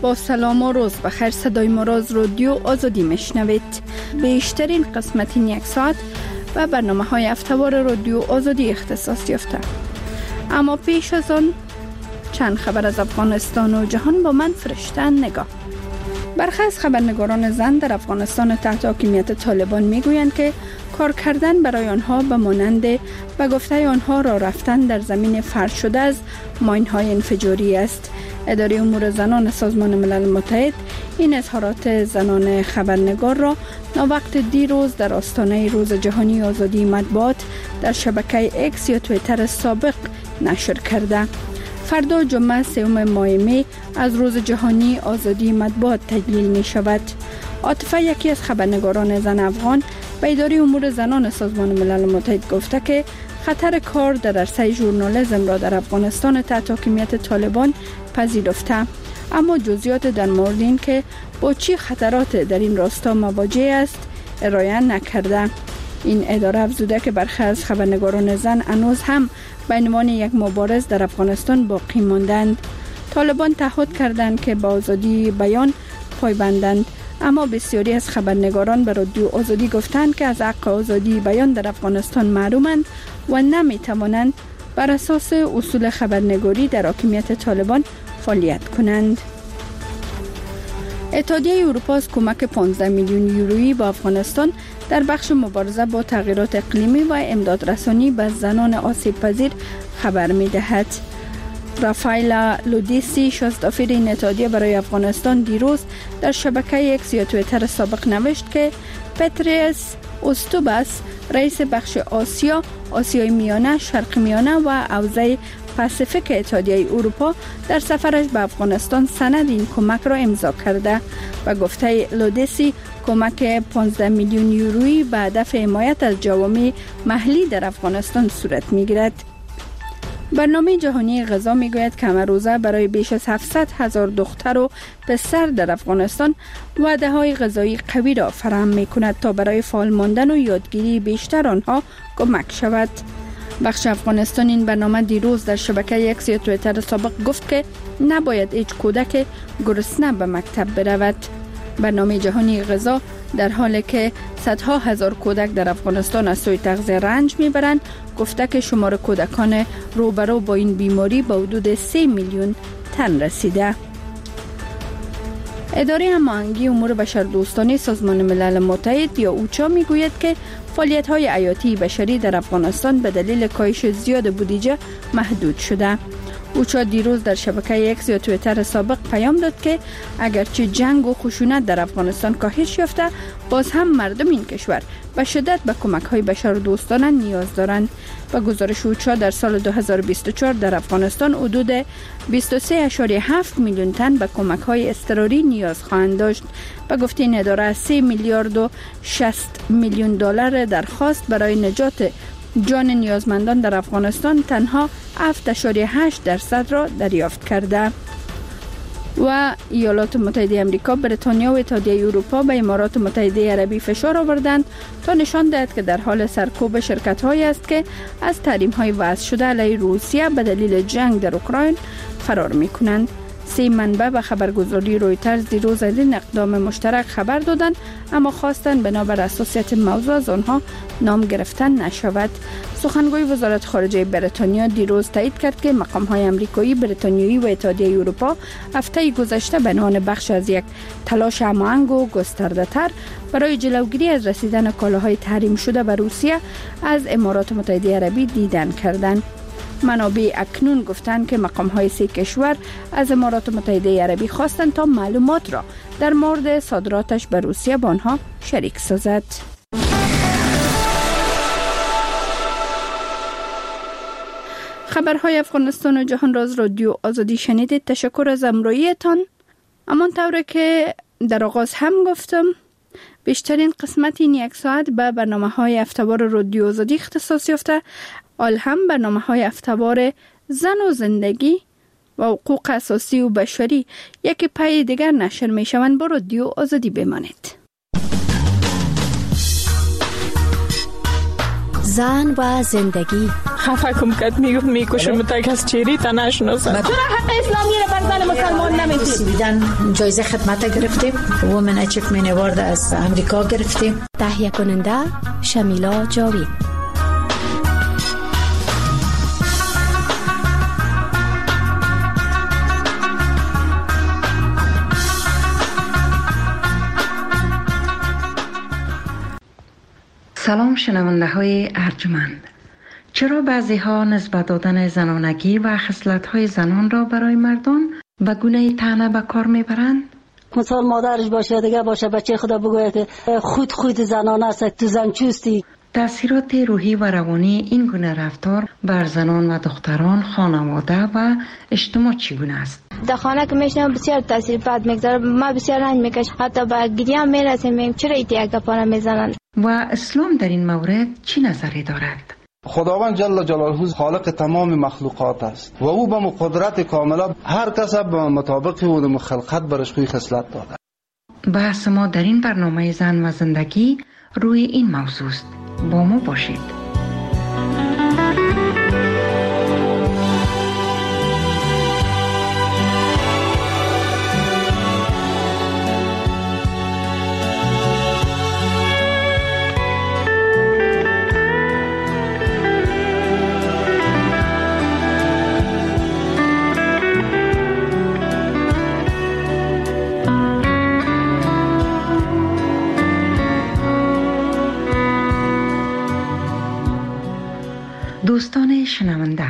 با سلام و روز بخیر. صدای ما را از رادیو آزادی میشنوید. بیشترین قسمت این یک ساعت و برنامه‌های هفته‌وار رادیو آزادی اختصاص یافته. اما پیش از آن چند خبر از افغانستان و جهان با من فرشته نگاه. برخی از خبرنگاران زن در افغانستان تحت حاکمیت طالبان میگویند که کار کردن برای آنها به مانند به گفته آنها راه رفتن در زمین فرش شده از ماین‌های انفجاری است. اداره امور زنان سازمان ملل متحد این اظهارات زنان خبرنگار را ناوقت دیروز در آستانه روز جهانی آزادی مطبوعات در شبکه اکس یا توییتر سابق نشر کرده. فردا جمعه 3 ماه می از روز جهانی آزادی مطبوعات تجلیل می شود. عاطفه، یکی از خبرنگاران زن افغان، به اداره امور زنان سازمان ملل متحد گفته که خطر کار در عرصه ژورنالیسم را در افغانستان تحت حاکمیت طالبان پذیرفته، اما جزئیات در مورد این که با چه خطرات در این راستا مواجه است ارائه نکرده. این اداره افزوده که برخی از خبرنگاران زن هنوز هم به عنوان یک مبارز در افغانستان باقی ماندند. طالبان تعهد کردند که با آزادی بیان پایبندند، اما بسیاری از خبرنگاران به رادیو آزادی گفتند که از حق آزادی بیان در افغانستان محرومند و نمیتوانند بر اساس اصول خبرنگاری در حاکمیت طالبان فعالیت کنند. اتحادیه اروپا از کمک 15 میلیون یورویی با افغانستان در بخش مبارزه با تغییرات اقلیمی و امدادرسانی به زنان آسیب پذیر خبر می‌دهد. رافایلا لودیسی، شاستافیر این اتحادیه برای افغانستان، دیروز در شبکه اکس یا توییتر سابق نوشت که پتریس اوستوباس، رئیس بخش آسیای میانه، شرق میانه و حوزه پاسیفیک اتحادیه اروپا، در سفرش به افغانستان سند این کمک را امضا کرده و گفته لودیسی کمک 15 میلیون یورویی به هدف حمایت از جوامع محلی در افغانستان صورت می‌گیرد. برنامه جهانی غذا میگوید که روزه برای بیش از 700,000 دختر و پسر در افغانستان وعده‌های غذایی قوی را فراهم می‌کند تا برای فعال ماندن و یادگیری بیشتر آنها کمک شود. بخش افغانستان این برنامه دیروز در شبکه اکس یا توییتر سابق گفت که نباید هیچ کودک گرسنه به مکتب برود. برنامه جهانی غذا در حالی که صدها هزار کودک در افغانستان از سوی تغذیه رنج میبرند، گفته که شمار کودکان روبرو با این بیماری به حدود 3 میلیون تن رسیده. اداره هماهنگی امور بشردوستانه سازمان ملل متحد یا اوچا میگوید که فعالیت‌های حیاتی بشری در افغانستان به دلیل کاهش زیاد بودجه محدود شده. اوچا دیروز در شبکه اکس یا توییتر سابق پیام داد که اگرچه جنگ و خشونت در افغانستان کاهش یافته، باز هم مردم این کشور به شدت به کمک‌های بشردوستانه نیاز دارند. با گزارش اوچا در سال 2024 در افغانستان حدود 23.7 میلیون تن به کمک‌های اضطراری نیاز خواهند داشت. به گفته این اداره 3 میلیارد و 60 میلیون دلار درخواست برای نجات جان نیازمندان در افغانستان تنها 7.8% را دریافت کرده. و ایالات متحده آمریکا، بریتانیا و اتحادیه اروپا به امارات متحده عربی فشار آوردند تا نشان دهد که در حال سرکوب شرکت‌هایی است که از تحریم‌های وضع شده علیه روسیه به دلیل جنگ در اوکراین فرار می‌کنند. 3 منبع به خبرگزاری رویترز دیروز از این اقدام مشترک خبر دادند، اما خواستند بنابر حساسیت موضوع از آنها نام گرفتن نشود. سخنگوی وزارت خارجه بریتانیا دیروز تایید کرد که مقام‌های آمریکایی، بریتانیایی و اتحادیه اروپا هفته گذشته به عنوان بخش از یک تلاش هماهنگ و گسترده‌تر برای جلوگیری از رسیدن کالاهای تحریم شده به روسیه از امارات متحده عربی دیدن کردند. منابع اکنون گفتند که مقام‌های 3 کشور از امارات متحده عربی خواستند تا معلومات را در مورد صادراتش به روسیه با آنها شریک سازد. خبرهای افغانستان و جهان را از رادیو آزادی شنیدید. تشکر از همراهیتان. همانطور که در آغاز هم گفتم، بیشترین قسمت این یک ساعت به برنامه‌های هفته‌وار رادیو آزادی اختصاص یافته. حال هم برنامه‌های هفته‌وار زن و زندگی و حقوق اساسی و بشری یک پای دیگر نشر می‌شوند. با رادیو آزادی بمانید. زن و زندگی، خفه کم کرد، میگفت میکشم تا کس چیری تا نشناسه. چرا حق اسلامی رو بر زن مسلمان نمیدید؟ سویدن جایزه خدمت گرفتیم، وومن اچیومنت اوارد از امریکا گرفتیم. تهیه کننده شمیلا جاوید. سلام شنونده های ارجمند. چرا بعضی ها نسبت دادن زنانگی و خصلت های زنان را برای مردان به گونه طعنه به کار میبرند؟ مثال مادرش باشه، دیگه باشه، بچه خدا بگوید که خود زنان است، تو زن چوستی. تأثیرات روحی و روانی این گونه رفتار بر زنان و دختران، خانواده و اجتماع چگونه است؟ در خانه که میشنم بسیار تاثیر بد میگذاره، ما بسیار رنج میکش، حتی به گریه هم میرسیم. چرا ایتی گپا میزنند؟ و اسلام در این مورد چی نظری دارد؟ خداوند جل جلاله خالق تمام مخلوقات است و او به قدرت کامله هر کس به مطابق او خلقت برش خوی خصلت داده. بحث ما در این برنامه زن و زندگی روی این موضوع است. با ما باشید. دوستان شنونده،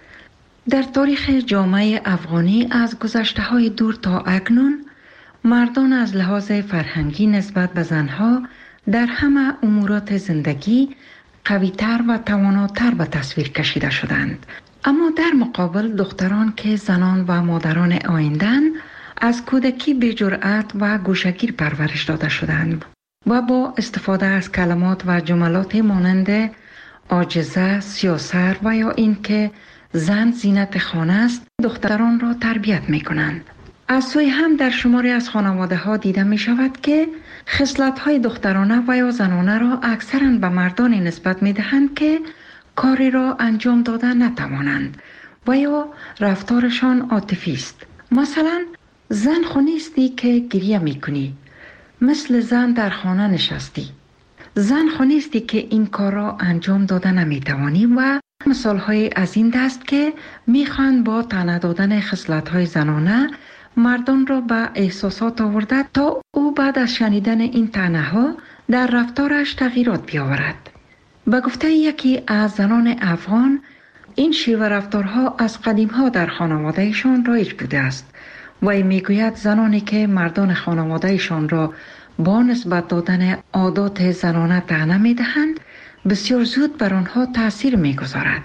در تاریخ جامعه افغانی از گذشته‌های دور تا اکنون مردان از لحاظ فرهنگی نسبت به زنها در همه امورات زندگی قوی‌تر و تواناتر به تصویر کشیده شدند. اما در مقابل دختران که زنان و مادران آینده‌اند از کودکی به جرأت و گوشه‌گیر پرورش داده شدند و با استفاده از کلمات و جملات مانند عاجزه، سیاسر و یا این که زن زینت خانه است دختران را تربیت می کنند. از سوی هم در شماری از خانواده ها دیده می شود که خصلت های دخترانه و یا زنانه را اکثرا به مردانی نسبت می دهند که کاری را انجام داده نتوانند و یا رفتارشان عاطفی است. مثلا زن خو نیستی که گریه می کنی، مثل زن در خانه نشستی. زن خو نیستی که این کار را انجام داده نمیتوانی و مثال های از این دست که میخوان با طعنه دادن خصلت های زنانه مردان را به احساسات آورده تا او بعد از شنیدن این طعنه ها در رفتارش تغییرات بیاورد. به گفته یکی از زنان افغان این شیوه رفتارها از قدیم ها در خانوادهشان رایج بوده است و میگوید زنانی که مردان خانوادهشان را با نسبت دادن عادات زنانه طعنه میدهند بسیار زود بر آنها تاثیر میگذارد.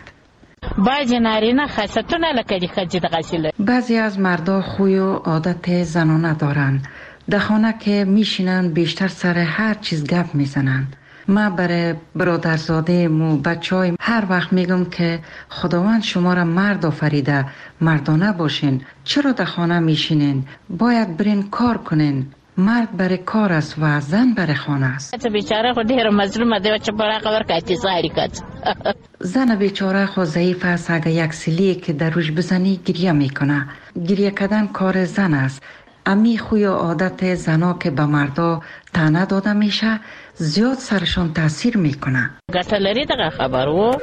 بعضی از مردا خوی و عادت زنانه دارند. در خانه که میشینند بیشتر سر هر چیز گپ میزنند. ما برای برادرزاده مو بچهای هر وقت میگم که خداوند شما را مرد آفریده، مردانه باشین. چرا در خانه میشینین؟ باید برین کار کنین. مرد برای کار است و زن برای خانه است. بیچاره خود هر مظلوم ده چه برای خبر کاتی زاری کات. زن بیچاره خود ضعیف است، اگه یک سیلی که در روش بزنی گریه میکنه. گریه کردن کار زن است. امی خوی و عادت زنا که به مردا طعنه داده میشه زیاد سرشان تاثیر میکنه. گټلری دغه خبرو.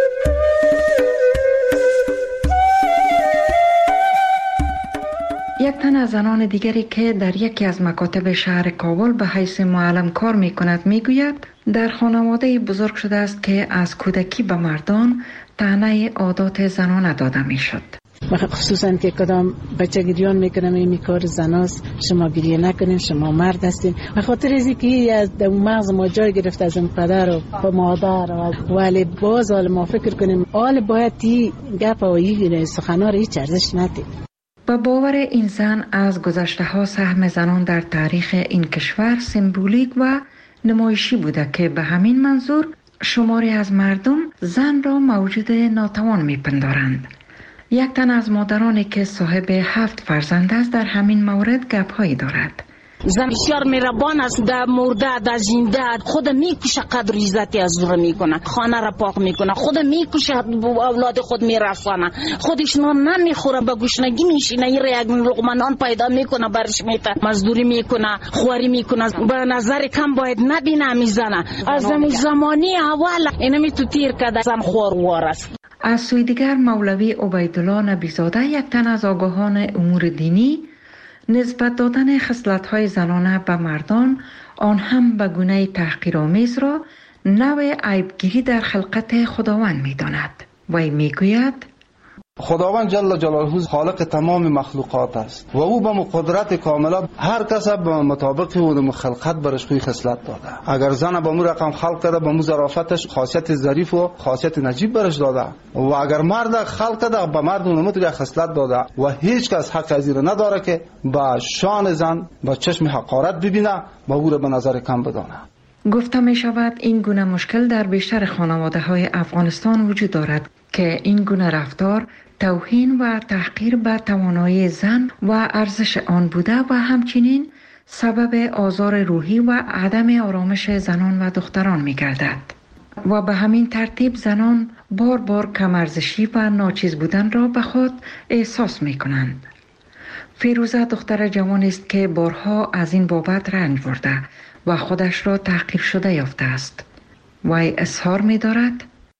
یک تن از زنان دیگری که در یکی از مکاتب شهر کابل به حیث معلم کار می کند می گوید در خانواده بزرگ شده است که از کودکی به مردان طعنه عادات زنانه داده می شد. خصوصا که کدام بچه گریان میکنم این کار زناست، شما گریه نکنین، شما مرد هستین. به خاطر از اینکه از مغز ما جای گرفت از پدر و مادر ولی باز حال ما فکر کنیم حال باید تی گپ و این سخنان هیچ ارزش ندید. با باور این زن از گذشته ها سهم زنان در تاریخ این کشور سمبولیک و نمایشی بوده که به همین منظور شماری از مردم زن را موجود ناتوان میپندارند. یک تن از مادرانی که صاحب 7 فرزند است در همین مورد گپ‌هایی دارد. زن بسیار مهربان است، در مرده در زنده خود میکشه، قدر عزتی از او میکنه، خانه را پاک میکنه، خود میکشه، اولاد خود میرسانه، خودش نان نمیخوره، به گشنگی میشینه، این را یک لقمه نان پیدا میکنه برش میته، مزدوری میکنه، خواری میکنه، به نظر کم باید نبینه میزنه. از زمانی اول اینمی تو تیر کده زن خوار است. از سوی دیگر مولوی عبیدالله نبیزاده، یک تن از آگاهان امور دینی، نسبت دادن خصلت‌های زنانه به مردان، آن هم به گونه تحقیرآمیز را نوع عیبگیری در خلقت خداوند می‌داند. وی میگوید خداوند جل جلاله خالق تمام مخلوقات است و او به قدرت کامله هر کس به مطابق او خلقت برش خوی خصلت داده. اگر زن به مو رقم خلق کرده، به مو ظرافتش خاصیت ظریف و خاصیت نجیب برش داده، و اگر مرد خلق کرده، به مرد اونم تو خصلت داده و هیچ کس حق از این نداره که با شان زن با چشم حقارت ببینه و او را به نظر کم بدانه. گفته می شود این گونه مشکل در بیشتر خانواده های افغانستان وجود دارد که این گونه رفتار توهین و تحقیر به توانایی زن و ارزش آن بوده و همچنین سبب آزار روحی و عدم آرامش زنان و دختران می گردد و به همین ترتیب زنان بار بار کم ارزشی و ناچیز بودن را به خود احساس می کنند. فیروزه دختر جوانی است که بارها از این بابت رنج برده و خودش را تحقیر شده یافته است. وی اظهار می دارد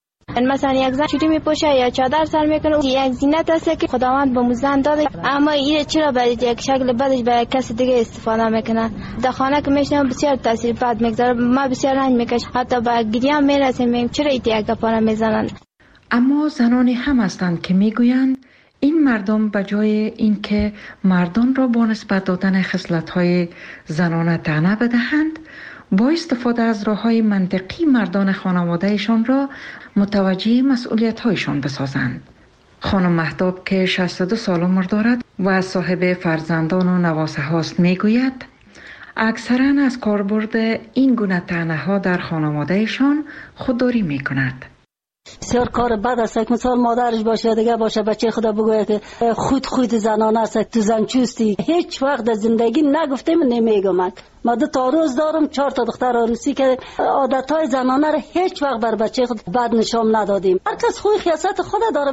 مثلا یک زن چوری میپوشه یا چادر سر میکنه، یک زینت است که خداوند به زن داده، اما این چرا به یک شکل بدش به کسی دیگه استفاده میکنه. در خانه که میشنم بسیار تاثیر بد میگذاره، ما بسیار رنج میکش، حتی به گریه میرسیم چرا این یک گپا میزنن. اما زنانی هم هستند که میگویند این مردم به جای اینکه مردان را با نسبت دادن خصلت‌های زنانه طعنه بدهند، با استفاده از راه‌های منطقی مردان خانواده‌شان را متوجه مسئولیت‌هایشان بسازند. خانم مهتاب که 62 سال عمر دارد و صاحب فرزندان و نواسه هاست میگوید اکثراً از کاربرد این گونه طعنه‌ها در خانواده‌شان خودداری می‌کند. بسیار کار بد است که مثال مادرش باشه دیگه باشه بچه خدا بگوید که خود زنانه است، تو زن چوستی. هیچ وقت در زندگی نگفتم نمیگم. ما 2 تا روز دارم 4 تا دختر عروسی که عادتهای زنانه را هیچ وقت بر بچه خود بد نشان ندادیم. هر کس خوی خیاست خود داره.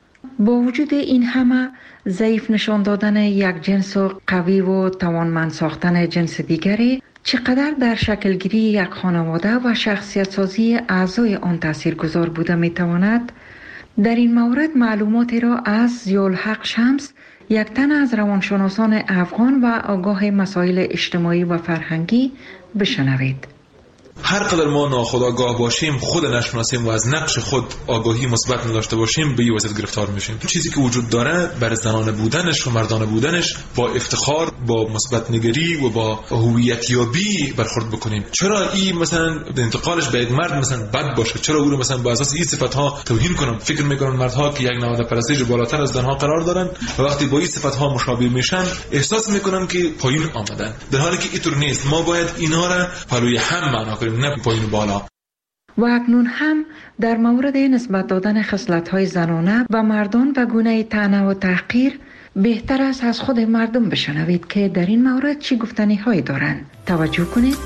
با وجود این همه ضعیف نشان دادن یک جنس و قوی و توانمند ساختن جنس دیگری چقدر در شکلگیری یک خانواده و شخصیت سازی اعضای آن تاثیرگذار بوده میتواند، در این مورد معلوماتی را از ضیاءالحق شمس، یک تن از روانشناسان افغان و آگاه مسائل اجتماعی و فرهنگی بشنوید. هر قدر ما ناخودآگاه باشیم، خود نشناسیم و از نقش خود آگاهی مثبت نداشته باشیم، به این وضعیت گرفتار میشیم. چیزی که وجود داره بر زنانه بودنش و مردانه بودنش با افتخار، با مثبت نگری و با هویت یابی برخورد بکنیم. چرا این مثلا انتقالش به یک مرد مثلا بد باشه؟ چرا او رو مثلا با اساس این صفات‌ها توهین کنم؟ فکر میکنن مردها که یک نماد پرستش بالاتر از زنها قرار دارن و وقتی با این صفات‌ها مشابه میشن احساس میکنن که پایین آمدن، در حالی که اینطور نیست. ما باید اینا را پلوی هم معنا کنیم، نه پایین بالا. و اکنون هم در مورد نسبت دادن خصلت‌های زنانه و مردان و گونه طعنه و تحقیر بهتر است از خود مردم بشنوید که در این مورد چی گفتنی هایی دارند. توجه کنید.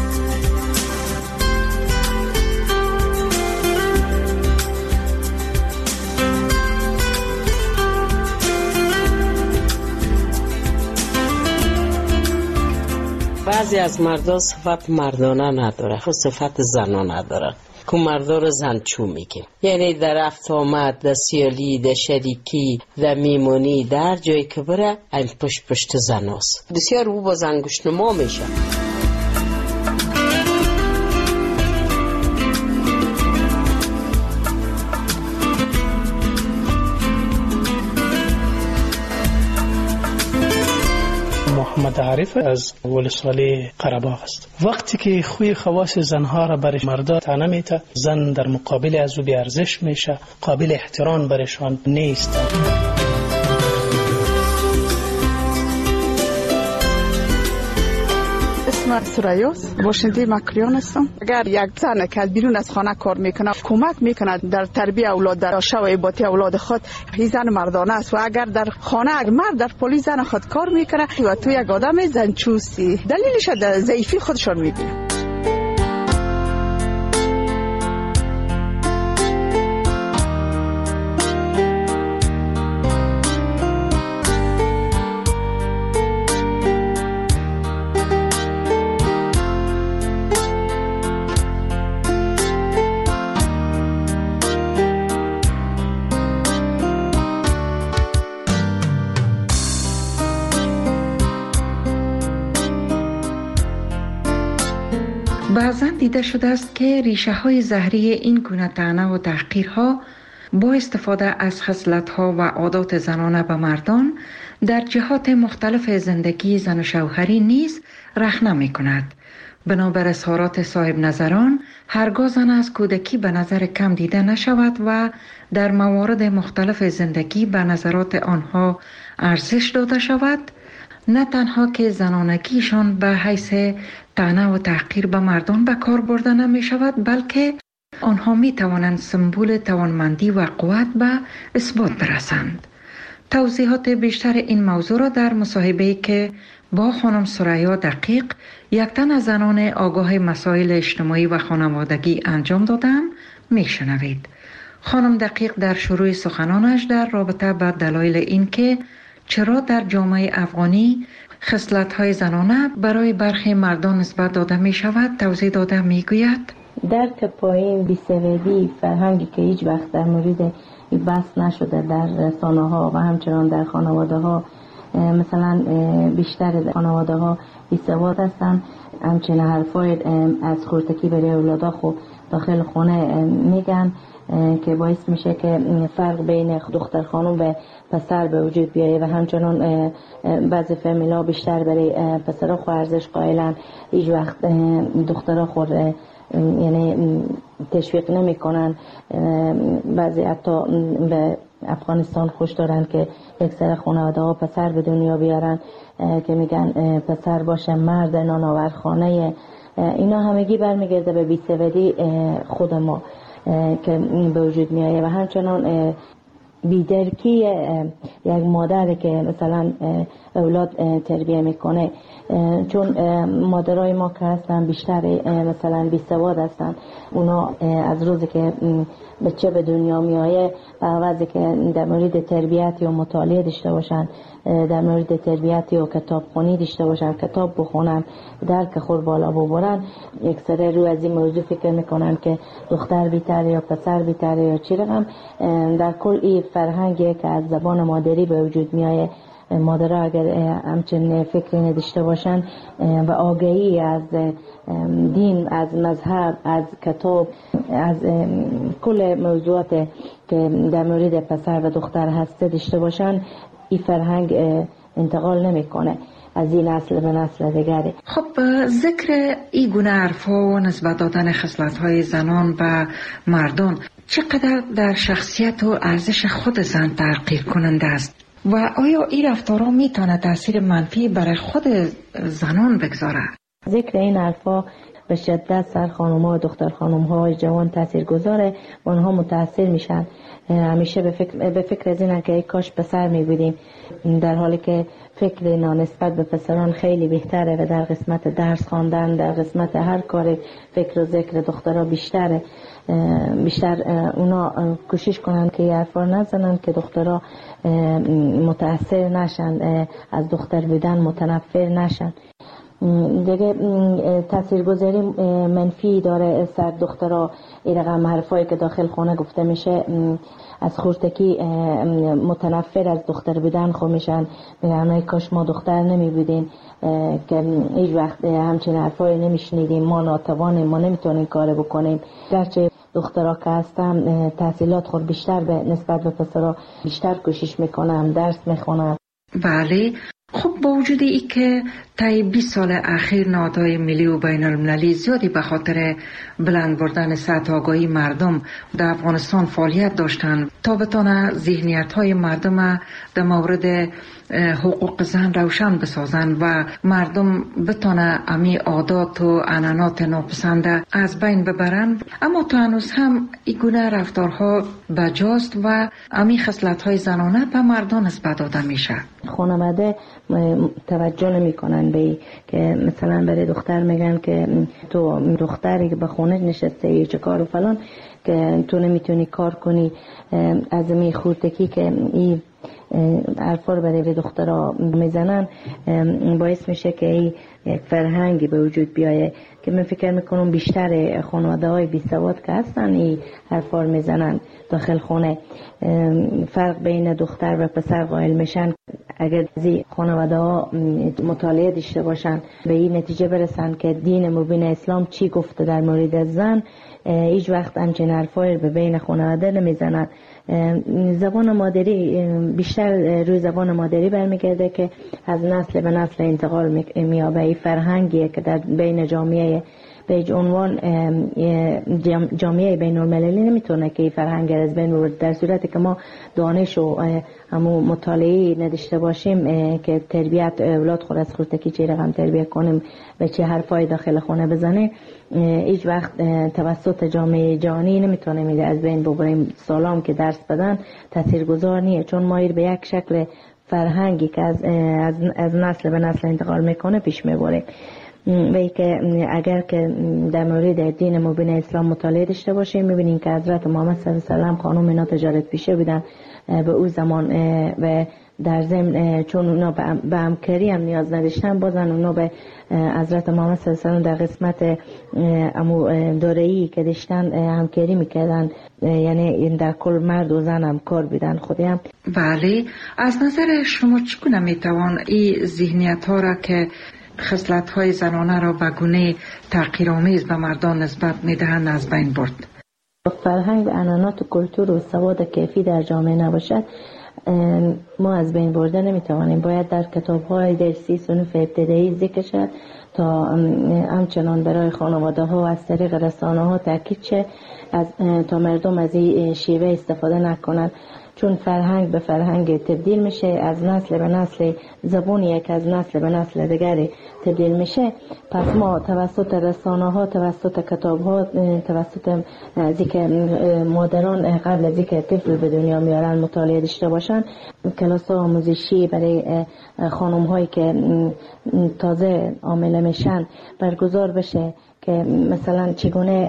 بعضی از مردا صفت مردانه نداره، خود صفت زنانه داره که مردا رو زنچو میگه. یعنی در رفت آمد، در سیالی، در شریکی، در میمونی، در جایی که بره این پشت زناست. بسیار او با زنگوشنما میشه. محمد عارف از ولسوالی قره‌باغ است. وقتی که خوی خواص زنها را برش مردا طعنه میته، زن در مقابل از او بی ارزش میشه، قابل احترام برشان نیست. اسم اسم سرایاست، باشنده مکریان هستم. اگر یک زن که بیرون از خانه کار میکنه کمک میکنه در تربیت اولاد، در شایعاتی اولاد خود، این زن مردانه است. و اگر در خانه مرد در پلیس زن خود کار میکنه و تو یک آدم زنچوستی، دلیلش در ضعیفی خودشون میبینه. بعضا دیده شده است که ریشه های زهری این گونه طعنه و تحقیرها با استفاده از خصلت‌ها و عادات زنانه به مردان در جهات مختلف زندگی زن و شوهری نیز رخنه می کند. بنابر اظهارات صاحب نظران، هرگاه زن از کودکی به نظر کم دیده نشود و در موارد مختلف زندگی به نظرات آنها ارزش داده شود، نه تنها که زنانگیشان به حیث طعنه و تحقیر به مردان به کار برده نمی شود، بلکه آنها می توانند سمبول توانمندی و قوت به اثبات برسند. توضیحات بیشتر این موضوع را در مصاحبه‌ای که با خانم سریا دقیق، یک تن از زنان آگاه مسائل اجتماعی و خانوادگی انجام دادم می شنوید. خانم دقیق در شروع سخنانش در رابطه با دلایل این که چرا در جامعه افغانی خصلت‌های زنانه برای برخی مردان نسبت داده می شود توضیح داده می گوید. درک پایین بی‌سوادی فرهنگی که هیچ وقت در مورد بحث نشده در رسانه ها و همچنان در خانواده ها، مثلا بیشتر خانواده ها بی‌سواد هستند. همچنین حرفای از خردکی برای اولادا خب داخل خانه میگن که باعث میشه که فرق بین دختر خانم و پسر به وجود بیایه و همچنان بعضی فامیلا بیشتر برای پسرها خو ارزش قائلن، هیچ وقت دخترها خود یعنی تشویق نمی کنن. بعضی حتی به افغانستان خوش دارن که اکثر خانواده ها پسر به دنیا بیارن که میگن پسر باشه مرد نانآور خانه. اینا همگی برمیگرده به بی‌سوادی خود ما که به وجود میایه و همچنان بیدرکی یک مادر که مثلا اولاد تربیه میکنه، چون مادرای ما که هستن بیشتر مثلا بی‌سواد هستن. اونا از روزی که بچه به دنیا میایه بعضی که در مورد تربیت یا مطالعه داشته باشن، در مورد تربیت یا کتابخوانی داشته باشن، کتاب بخونن، درک خود بالا ببرن، اکثر رو از این موضوع فکر میکنن که دختر بیتره یا پسر بیتره یا چی رقم. در کل این فرهنگی که از زبان مادری به وجود میایه، مادرها اگر همچنین فکری نداشته باشن و آگاهی از دین، از مذهب، از کتاب، از کل موضوعات که در مورد پسر و دختر هسته داشته باشن، این فرهنگ انتقال نمیکنه از این نسل به نسل دیگری. خب ذکر این گونه حرف‌ها و نسبت دادن خصلت‌های زنان به مردان چقدر در شخصیت و ارزش خود زن تغییر کننده است و آیا این رفتارها میتونه تاثیر منفی برای خود زنان بگذاره؟ ذکر این حرفا به شدت سر خانم‌ها و دختر خانم‌های جوان تاثیر گذاره و اونها متاثر میشن. همیشه به فکر از اینه که کاش پسر میبودیم، در حالی که فکر نسبت به پسران خیلی بهتره و در قسمت درس خواندن، در قسمت هر کار فکر و ذکر دخترها بیشتر اونا کوشش کنن که یه حرفا نزنن که دخترها متاثر نشن، از دختر بودن متنفر نشن. دیگه تاثیرگذاری منفی داره سر دخترها. این رقم حرفایی که داخل خانه گفته میشه، از خردکی متنفر از دختر بودن خو میشن، میگن کاش ما دختر نمی بودیم که هیچ وقت همچین حرفایی نمیشنیدیم، ما ناتوانیم، ما نمیتونیم کار بکنیم. گرچه دخترها که هستن تحصیلات خود بیشتر به نسبت به پسرها بیشتر کوشش میکنن، درس میخونن. بله، خب با وجود ای که طی 20 سال اخیر نهادهای ملی و بین المللی زیادی به خاطر بلند بردن سطح آگاهی مردم در افغانستان فعالیت داشتند تا بتانه ذهنیت های مردم در مورد حقوق زن روشن بسازند و مردم بتانه امی عادات و عنعنات ناپسنده از بین ببرند، اما تا هنوز هم این گونه رفتارها بجاست و امی خصلت‌های زنانه به مردان نسبت داده میشه. خانواده توجه نمی کنن به که مثلا برای دختر میگن که تو دختری که به خونه نشسته چه کار و فلان که تو نمیتونی کار کنی، از می خورتکی که این حرفا رو برای دخترها میزنن باعث میشه که این یک فرهنگی به وجود بیایه که من فکر میکنم بیشتر خانواده های بی سواد که هستن این حرفا رو میزنن داخل خونه. فرق بین دختر و پسر قائل میشن. اگر زی خانواده ها مطالعه داشته باشن به این نتیجه برسن که دین مبین اسلام چی گفته در مورد زن، هیچ وقت همچین حرفایی به بین خانواده نمیزنن. زبان مادری بیشتر روی زبان مادری برمیگرده که از نسل به نسل انتقال مییابه. این فرهنگیه که در بین جامعه به عنوان جامعه بین المللی نمیتونه که این فرهنگ از بین ببره، در صورتی که ما دانش و همو مطالعه نداشته باشیم که تربیت اولاد خود از خودکی چه رقم تربیت کنیم و چه حرفای داخل خونه بزنه، هیچ وقت توسط جامعه جهانی نمیتونه میده از بین ببریم. سالام که درس بدن تاثیرگذار نیه، چون مایل به یک شکل فرهنگی که از نسل به نسل انتقال میکنه پیش میبره. و که اگر که در مورد دین مبین اسلام مطالعه داشته باشیم میبینیم که حضرت محمد صلی الله علیه و سلم خانم اینا تجارت پیشه بودن به او زمان و در ضمن چون اونا به همکاری هم نیاز نداشتن بازن اونا به حضرت محمد صلی الله علیه و سلم در قسمت دارایی که داشتن همکاری میکردن، یعنی در کل مرد و زن هم کار بودن خودی هم. بله، از نظر شما چگونه میتوان این ذهنیت ها را که خصلت‌های زنانه را به گونه تحقیرآمیز به مردان نسبت می‌دهند از بین برد؟ فرهنگ عنعنات و کلتور و سواد کیفی در جامعه نباشد ما از بین برده نمیتوانیم. باید در کتاب‌های درسی صنف ابتدایی ذکر شد تا همچنان برای خانواده ها و از طریق رسانه ها تاکید شه تا مردم از این شیوه استفاده نکنند، چون فرهنگ به فرهنگ تبدیل میشه، از نسل به نسل زبونی که از نسل به نسل دیگری تبدیل میشه. پس ما توسط رسانه ها، توسط کتاب ها، توسط ذکر مادران قبل از اینکه طفل به دنیا میارن مطالعه داشته باشن، کلاس ها آموزشی برای خانم هایی که تازه حامله میشن برگزار بشه که مثلا چگونه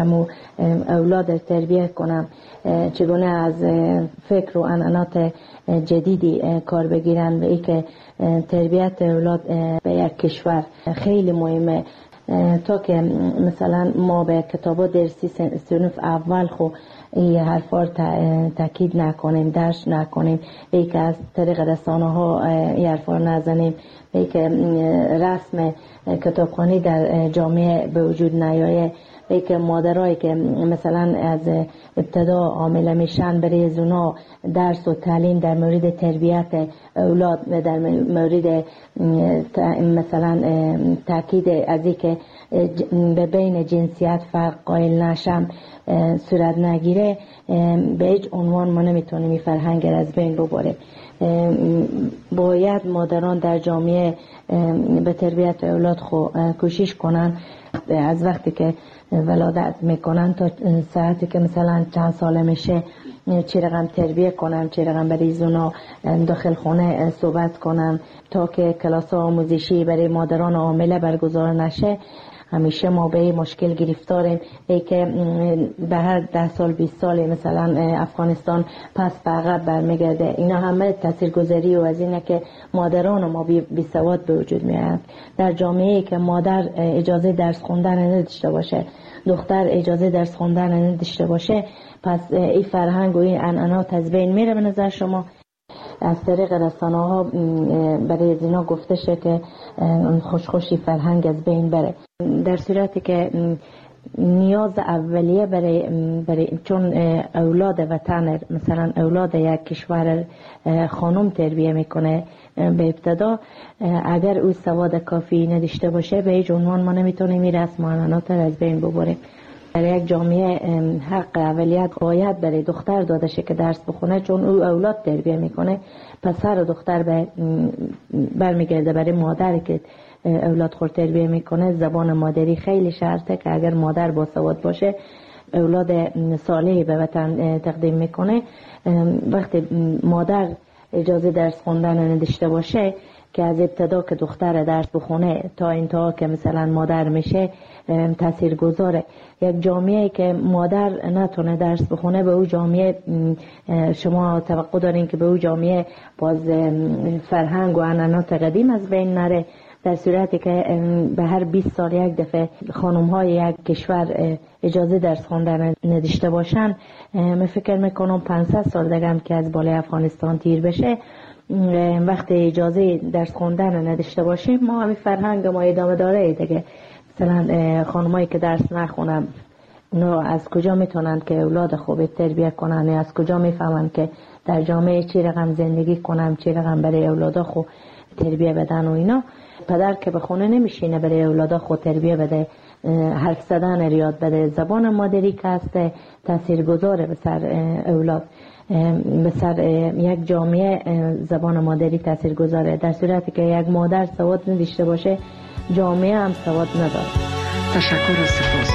اولاد تربیت کنم، چگونه از فکر و عنعنات جدیدی کار بگیرن و ای که تربیت اولاد به یک کشور خیلی مهمه. تا که مثلا ما به کتابا درسی صنف اول خو این حرفا تاکید نکنیم، درس نکنیم، ای که از طریق رسانه ها این حرفا نزنیم، ای که رسم کتابخوانی در جامعه به وجود نیایه، ای که مادرایی که مثلا از ابتدا حامله میشن برای زونا درس و تعلیم در مورد تربیت اولاد و در مورد مثلا تاکید از این که به بین جنسیت فرق قائل نشم صورت نگیره، به هیچ عنوان ما نمیتونیم این فرهنگ از بین ببریم. باید مادران در جامعه به تربیت اولاد کوشش کنن، از وقتی که ولادت میکنن تا ساعتی که مثلا چند ساله میشه چه رقم تربیت کنن، چه رقم برای زونا داخل خونه صحبت کنن تا که کلاس آموزشی برای مادران حامله برگزار نشه. همیشه ما به این مشکل گرفتاریم، ای که به هر 10 سال 20 سال مثلا افغانستان پس به عقب برمیگرده. اینا همه تاثیرگذاری و از اینه که مادران ما بی سواد به وجود میاد. در جامعه‌ای که مادر اجازه درس خوندن نداشته باشه، دختر اجازه درس خوندن نداشته باشه، پس این فرهنگ و این عنعنات از بین میره. به نظر شما از طریق رسانه ها برای زینا گفته شه که خوشی فرهنگ از بین بره، در صورتی که نیاز اولیه برای چون اولاد وطن، مثلا اولاد یک کشور خانم تربیه میکنه، به ابتدا اگر او سواد کافی نداشته باشه به هیچ عنوان ما نمیتونیم این رسم و عنعنات از بین ببریم. در یک جامعه حق اولیت باید برای دختر داده شه که درس بخونه، چون او اولاد تربیه میکنه. پسر و دختر برمیگرده برای مادر که اولاد خود تربیه میکنه. زبان مادری خیلی شرطه که اگر مادر با سواد باشه اولاد صالحی به وطن تقدیم میکنه. وقتی مادر اجازه درس خوندن نداشته باشه که از ابتدا که دختر درس بخونه تا انتها که مثلا مادر میشه تأثیر گذاره. یک جامعه که مادر نتونه درس بخونه به او جامعه شما توقع دارین که به او جامعه باز فرهنگ و عنعنات قدیم از بین نره. در صورتی که به هر 20 سال یک دفعه خانم های یک کشور اجازه درس خواندن نداشته باشن، من فکر میکنم 500 سال دیگه هم که از بالای افغانستان تیر بشه، وقتی اجازه درس خوندن نداشته باشیم ما همین فرهنگ ما ادامه داره دیگه. مثلا خانمایی که درس نخونن اونا از کجا میتونن که اولاد خوب تربیه کنن؟ از کجا میفهمن که در جامعه چی رقم زندگی کنن، چی رقم برای اولادا خوب تربیه بدن و اینا؟ پدر که به خونه نمیشینه برای اولادا خود تربیه بده، حرف زدن یاد بده، زبان مادری که هست تاثیرگذاره به سر اولاد، به سر یک جامعه زبان مادری تاثیرگذاره. در صورتی که یک مادر سواد نداشته باشه جامعه هم سواد نداره. تشکر و سپاس.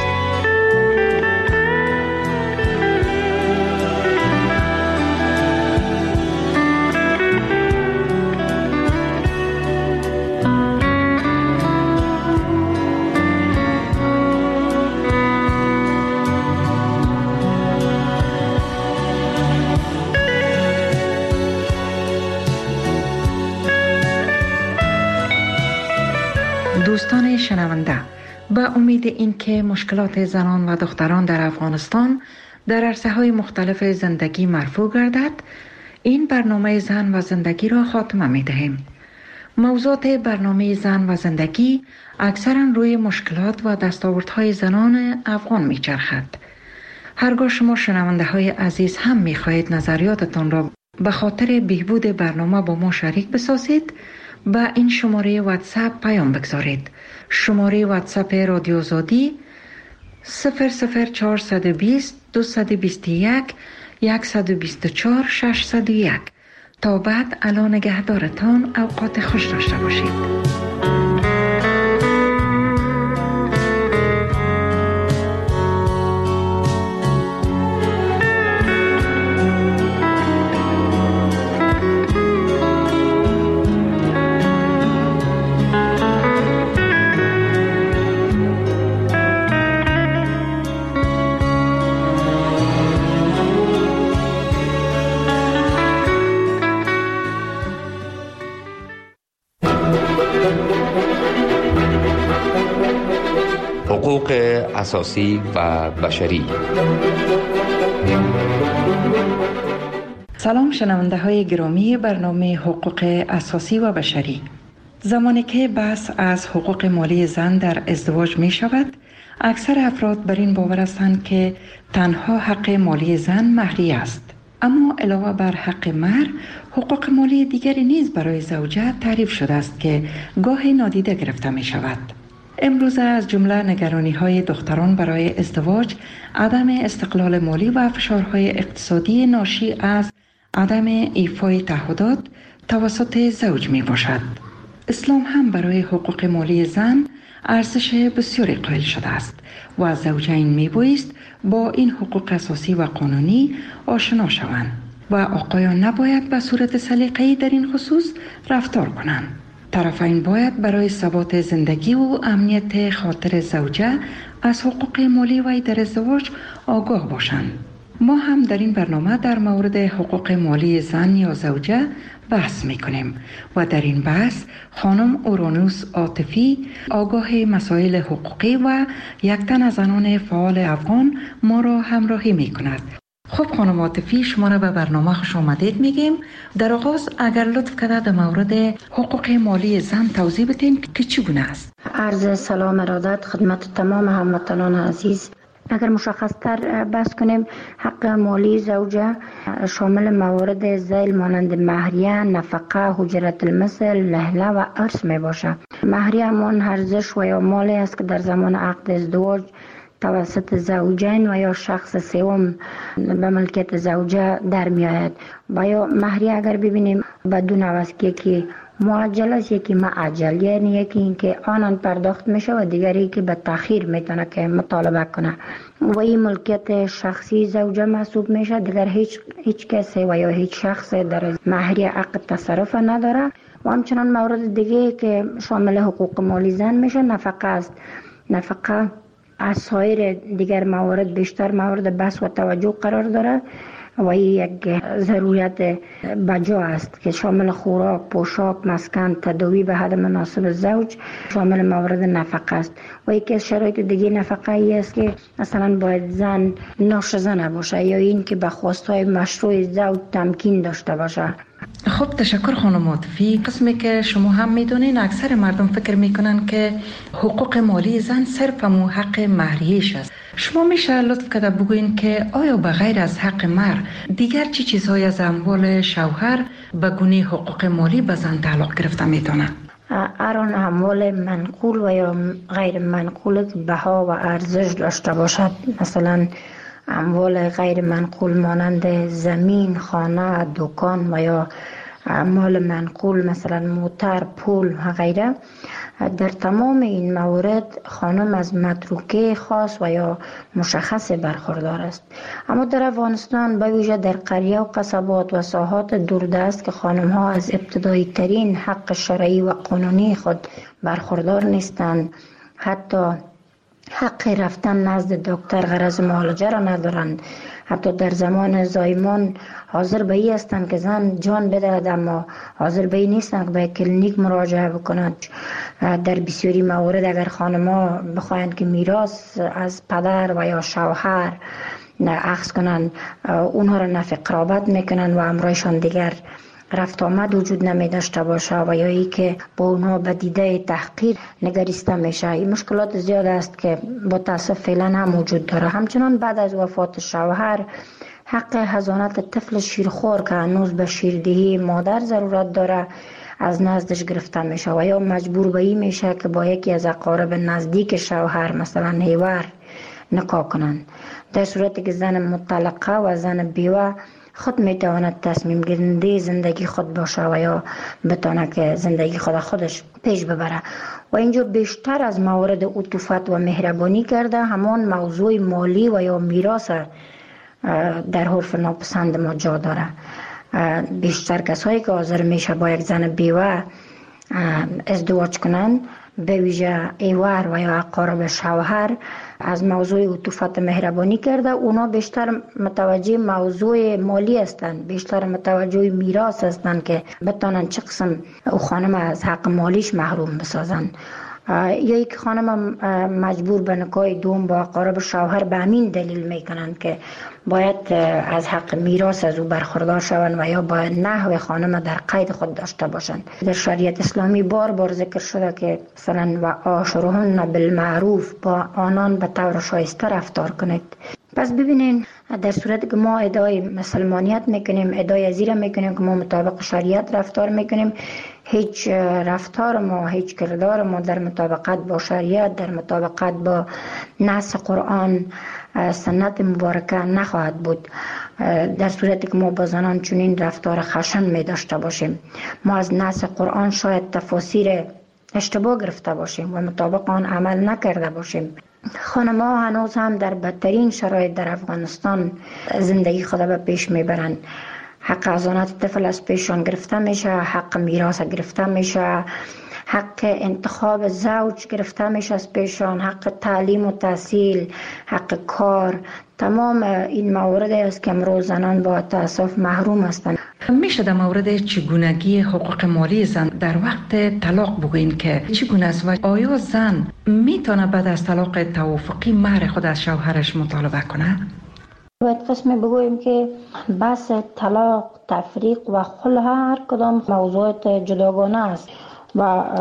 دوستان شنونده، به امید اینکه مشکلات زنان و دختران در افغانستان در عرصه‌های مختلف زندگی مرفوع گردد، این برنامه زن و زندگی را خاتمه می‌دهیم. موضوعات برنامه زن و زندگی اکثراً روی مشکلات و دستاوردهای زنان افغان می‌چرخد. هرگاه شما شنونده‌های عزیز هم می‌خواهید نظریاتتان را به خاطر بهبود برنامه با ما شریک بسازید، با این شماره واتساپ پیام بگذارید. شماره واتساپ رادیو آزادی 00420 221 124 601. تا بعد الا نگهدارتان، اوقات خوش داشته باشید. حقوق اساسی و بشری. سلام شنونده های گرامی برنامه حقوق اساسی و بشری. زمانی که بحث از حقوق مالی زن در ازدواج می شود، اکثر افراد بر این باور هستند که تنها حق مالی زن مهری است. اما علاوه بر حق مهر، حقوق مالی دیگری نیز برای زوجه تعریف شده است که گاهی نادیده گرفته می شود. امروز از جمله نگرانی‌های دختران برای ازدواج، عدم استقلال مالی و فشارهای اقتصادی ناشی از عدم ایفای تعهدات توسط زوج می باشد. اسلام هم برای حقوق مالی زن ارزش بسیاری قائل شده است و زوجین می بایست با این حقوق اساسی و قانونی آشنا شوند و آقایان نباید به صورت سلیقه‌ای در این خصوص رفتار کنند. طرفین باید برای ثبات زندگی و امنیت خاطر زوجه از حقوق مالی وی در ازدواج آگاه باشند. ما هم در این برنامه در مورد حقوق مالی زن یا زوجه بحث میکنیم و در این بحث خانم اورانوس عاطفی، آگاه مسائل حقوقی و یک تن از زنان فعال افغان ما را همراهی میکند. خب خانم عاطفی، شما را به برنامه خوش آمدید میگیم. در آغاز اگر لطف کرده در مورد حقوق مالی زن توضیح بدین که چگونه است؟ عرض سلام ارادت خدمت تمام هموطنان عزیز. اگر مشخص تر بحث کنیم، حق مالی زوجه شامل موارد ذیل مانند مهریه، نفقه، حجرت المثل، لهله و ارث می باشد. مهریه همان ارزش و یا مالی است که در زمان عقد ازدواج توسط زوجین و یا شخص سوم به ملکیت زوجه در می آید. و یا مهریه اگر ببینیم بدون عوض که معجل است، یکی معجل، یعنی یکی اینکه آنان پرداخت میشه و دیگری که به تأخیر میتونه که مطالبه کنه و این ملکیت شخصی زوجه محسوب میشه. دیگر هیچ کسی و یا هیچ شخص در مهریه عقد تصرف نداره. و همچنان مورد دیگه که شامل حقوق مالی زن میشه نفقه است. نفقه از سایر دیگر موارد بیشتر مورد بحث و توجه قرار داره و این یک ضرورت بجا است که شامل خوراک، پوشاک، مسکن، تداوی به حد مناسب زوج شامل موارد نفقه است. و یکی از شرایط دیگه نفقه ای است که مثلا باید زن ناشزه نباشه یا این که به خواستهای مشروع زوج تمکین داشته باشه. خب تشکر خانم عاطفی. قسمی که شما هم میدونین اکثر مردم فکر میکنن که حقوق مالی زن صرف همون حق مهریه‌اش است. شما میشه لطف کرده بگوین که آیا به غیر از حق مهر دیگر چی چیزهای از اموال شوهر به گونه حقوق مالی به زن تعلق گرفته میتونه؟ هر اموال منقول و یا غیر منقول بها و ارزش داشته باشد، مثلا اموال غیر منقول مانند زمین، خانه، دکان و یا اموال منقول مثلا موتر، پول و غیره، در تمام این موارد خانم از متروکه خاص و یا مشخص برخوردار است. اما در افغانستان به ویژه در قریه و قصبات و ساحات دوردست که خانم ها از ابتدایی ترین حق شرعی و قانونی خود برخوردار نیستند، حتی حق رفتن نزد دکتر غرض معالجه را ندارند، حتی در زمان زایمان حاضر به این هستند که زن جان بدهد اما حاضر به این نیستند که به کلینیک مراجعه بکنند. در بسیاری موارد اگر خانم‌ها بخواهند که میراث از پدر و یا شوهر اخذ کنند، اونها را نفی قرابت میکنند و امرایشان دیگر رفت آمد وجود نمی داشته باشه و یا ای که با اونها به دیده تحقیر نگریسته میشه. این مشکلات زیاد است که با تاسف فعلا هم وجود داره. همچنان بعد از وفات شوهر حق حضانت طفل شیرخوار که هنوز به شیردهی مادر ضرورت داره از نزدش گرفته میشه و یا مجبور به این میشه که با یکی از اقارب نزدیک شوهر مثلا هیور نکاح کنند. در صورتی که زن مطلقه و زن بیوه خود میتواند تصمیم گیرنده زندگی خود باشه و یا بتونه که زندگی خودش پیش ببره. و اینجا بیشتر از موارد عطوفت و مهربانی کرده همان موضوع مالی و یا میراث در حرف ناپسند ما جا داره. بیشتر کسایی که حاضر میشه با یک زن بیوه ازدواج کنند، به ویژه ایوار و یا اقارب شوهر، از موضوع عطوفت مهربانی کرده. اونا بیشتر متوجه موضوع مالی هستند، بیشتر متوجه میراث هستند که بتونن چه قسم او خانم از حق مالیش محروم بسازن. یا یک خانم مجبور به نکاح دوم با اقارب شوهر به همین دلیل میکنند که باید از حق میراث از او برخوردار شوند و یا باید نحو خانم در قید خود داشته باشند. در شریعت اسلامی بار بار ذکر شده که مثلا و عاشرهن بالمعروف، با آنان به طور شایسته رفتار کنید. پس ببینین در صورتی که ما ادعای مسلمانیت میکنیم، ادعای ازیره میکنیم که ما مطابق شریعت رفتار میکنیم، هیچ رفتار ما، هیچ کردار ما در مطابقت با شریعت، در مطابقت با نص قرآن سنت مبارکه نخواهد بود. در صورتی که ما با زنان چنین رفتار خشن می داشته باشیم، ما از نص قرآن شاید تفاسیر اشتباه گرفته باشیم و مطابق آن عمل نکرده باشیم. خانم‌ها هنوز هم در بدترین شرایط در افغانستان زندگی خود به پیش میبرند. حق حضانت طفل از پیشان گرفته میشه، حق میراث گرفته میشه، حق انتخاب زوج گرفته میشه از پیشان، حق تعلیم و تحصیل، حق کار. تمام این موارد است که امروز زنان با تأسف محروم هستند. میشه در مورد چگونگی حقوق مالی زن در وقت طلاق بگوین که چگونه است و آیا زن میتونه بعد از طلاق توافقی مهر خود از شوهرش مطالبه کنه؟ باید قسمی بگوییم که بحث طلاق، تفریق و خلع هر کدام موضوعات جداگانه است. و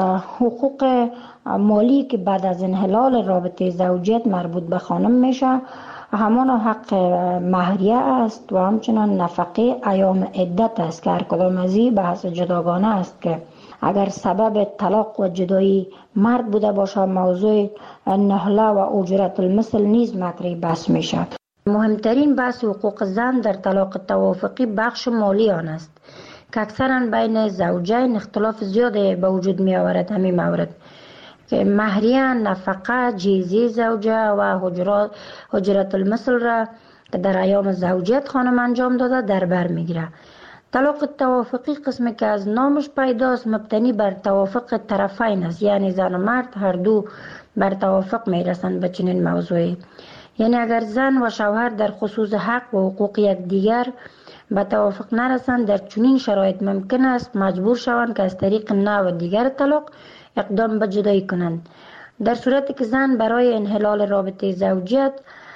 حقوق مالی که بعد از انحلال رابطه زوجیت مربوط به خانم میشه همان حق مهریه است و همچنان نفقه ایام عدت است که هر کدام از این بحث جداگانه است که اگر سبب طلاق و جدایی مرد بوده باشه موضوع نهله و اجرت المثل نیز مطرح بحث میشه. مهمترین بحث حقوق زن در طلاق توافقی بخش مالی آن است که اکثرا بین زوجین اختلاف زیاد به وجود می آورد. همین مورد که مهریه، نفقه، جیزی زوجه و حجرت المثل را که در ایام زوجیت خانم انجام داده در بر میگیره. طلاق توافقی قسمی که از نامش پیداست مبتنی بر توافق طرفین است، یعنی زن و مرد هر دو بر توافق میرسند به چنین موضوعی. یعنی اگر زن و شوهر در خصوص حق و حقوق یکدیگر به توافق نرسند در چنین شرایط ممکن است مجبور شوند که از طریق نوع دیگر طلاق اقدام به جدایی کنند. در صورتی که زن برای انحلال رابطه زوجیت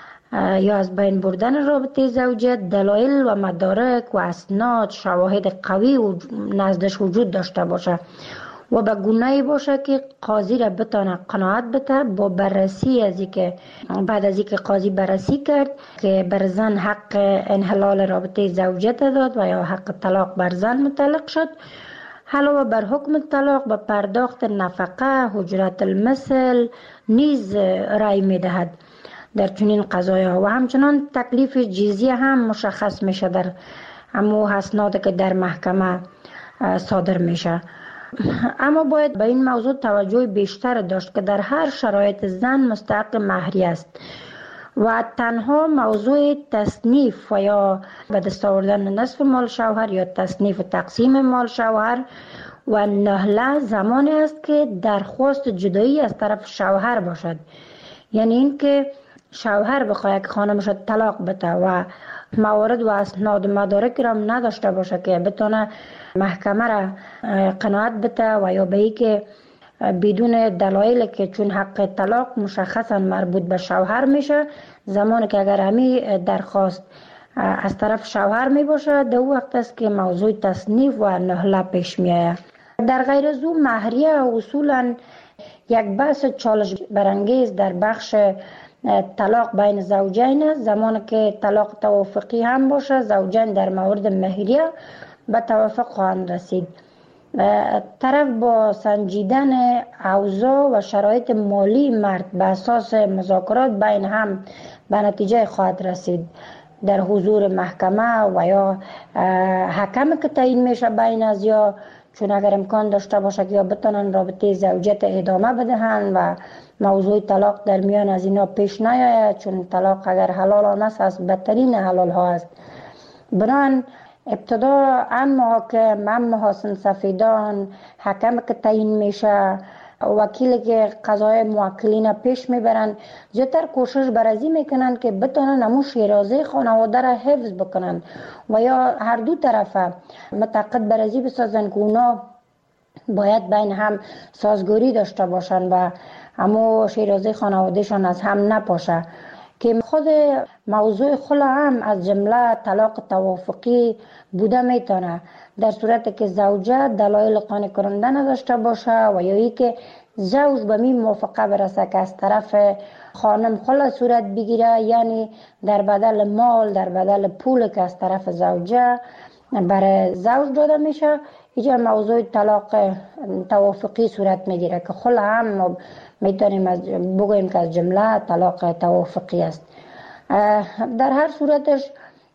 یا از بین بردن رابطه زوجیت دلایل و مدارک و اسناد شواهد قوی و نزدش وجود داشته باشه و به گونه‌ای باشه که قاضی را بتونه قناعت بده با بررسی از اینکه بعد از اینکه قاضی بررسی کرد که بر زن حق انحلال رابطه زوجیت داد و یا حق طلاق بر زن متعلق شد، علاوه بر حکم طلاق به پرداخت نفقه، حجرت المثل نیز رأی میدهد در چنین قضایا و همچنان تکلیف جزیه هم مشخص میشه در همو اسناد که در محکمه صادر میشه. اما باید به این موضوع توجه بیشتر داشت که در هر شرایط زن مستحق مهریه است و تنها موضوع تصنیف و یا به دست آوردن نصف مال شوهر یا تصنیف و تقسیم مال شوهر و نهله زمانی است که درخواست جدایی از طرف شوهر باشد. یعنی اینکه شوهر بخواهد که خانمش طلاق بده و موارد و اسناد مدارک را نداشته باشه که بتونه محکمه را قناعت بده و یا به ای که بدون دلایل که چون حق طلاق مشخصا مربوط به شوهر میشه، زمانی که اگر همی درخواست از طرف شوهر می باشه در وقت است که موضوع تصنیف و نهله پیش می آید. در غیر از او مهریه اصولا یک بحث چالش برانگیز در بخش طلاق بین زوجین است. زمانی که طلاق توافقی هم باشه زوجین در مورد مهریه به توافق خواهند رسید. طرف با سنجیدن اوضاع و شرایط مالی مرد به اساس مذاکرات بین هم به نتیجه خواهد رسید در حضور محکمه و یا حکم که تعیین میشه بین از یا چون اگر امکان داشته باشه که یا بتونن رابطه زوجیت ادامه بدهن و موضوع طلاق در میان از اینا پیش نیاید، چون طلاق اگر حلال آنست از بدترین حلال ها است. بنان ابتدا محاکم محاسن سفیدان حکم که تعیین میشه وکیلی که قضای موکلین پیش میبرن زیادتر کوشش برازی میکنن که بتونن همون شیرازه خانواده را حفظ بکنن و یا هر دو طرفه متعاقد برازی بسازن که اونا باید بین هم سازگاری داشته باشن و همون شیرازه خانوادهشان از هم نپاشه. که خود موضوع خلا هم از جمله طلاق توافقی بوده میتونه در صورتی که زوجه دلایل قانع کننده نداشته باشه و یا ای که زوج به می موافقه برسه که از طرف خانم خلا صورت بگیره، یعنی در بدل مال در بدل پول که از طرف زوجه برای زوج داده میشه، اینجا موضوع طلاق توافقی صورت میگیره که خلا هم میتونیم بگوییم که از جمله طلاق توافقی است. در هر صورتش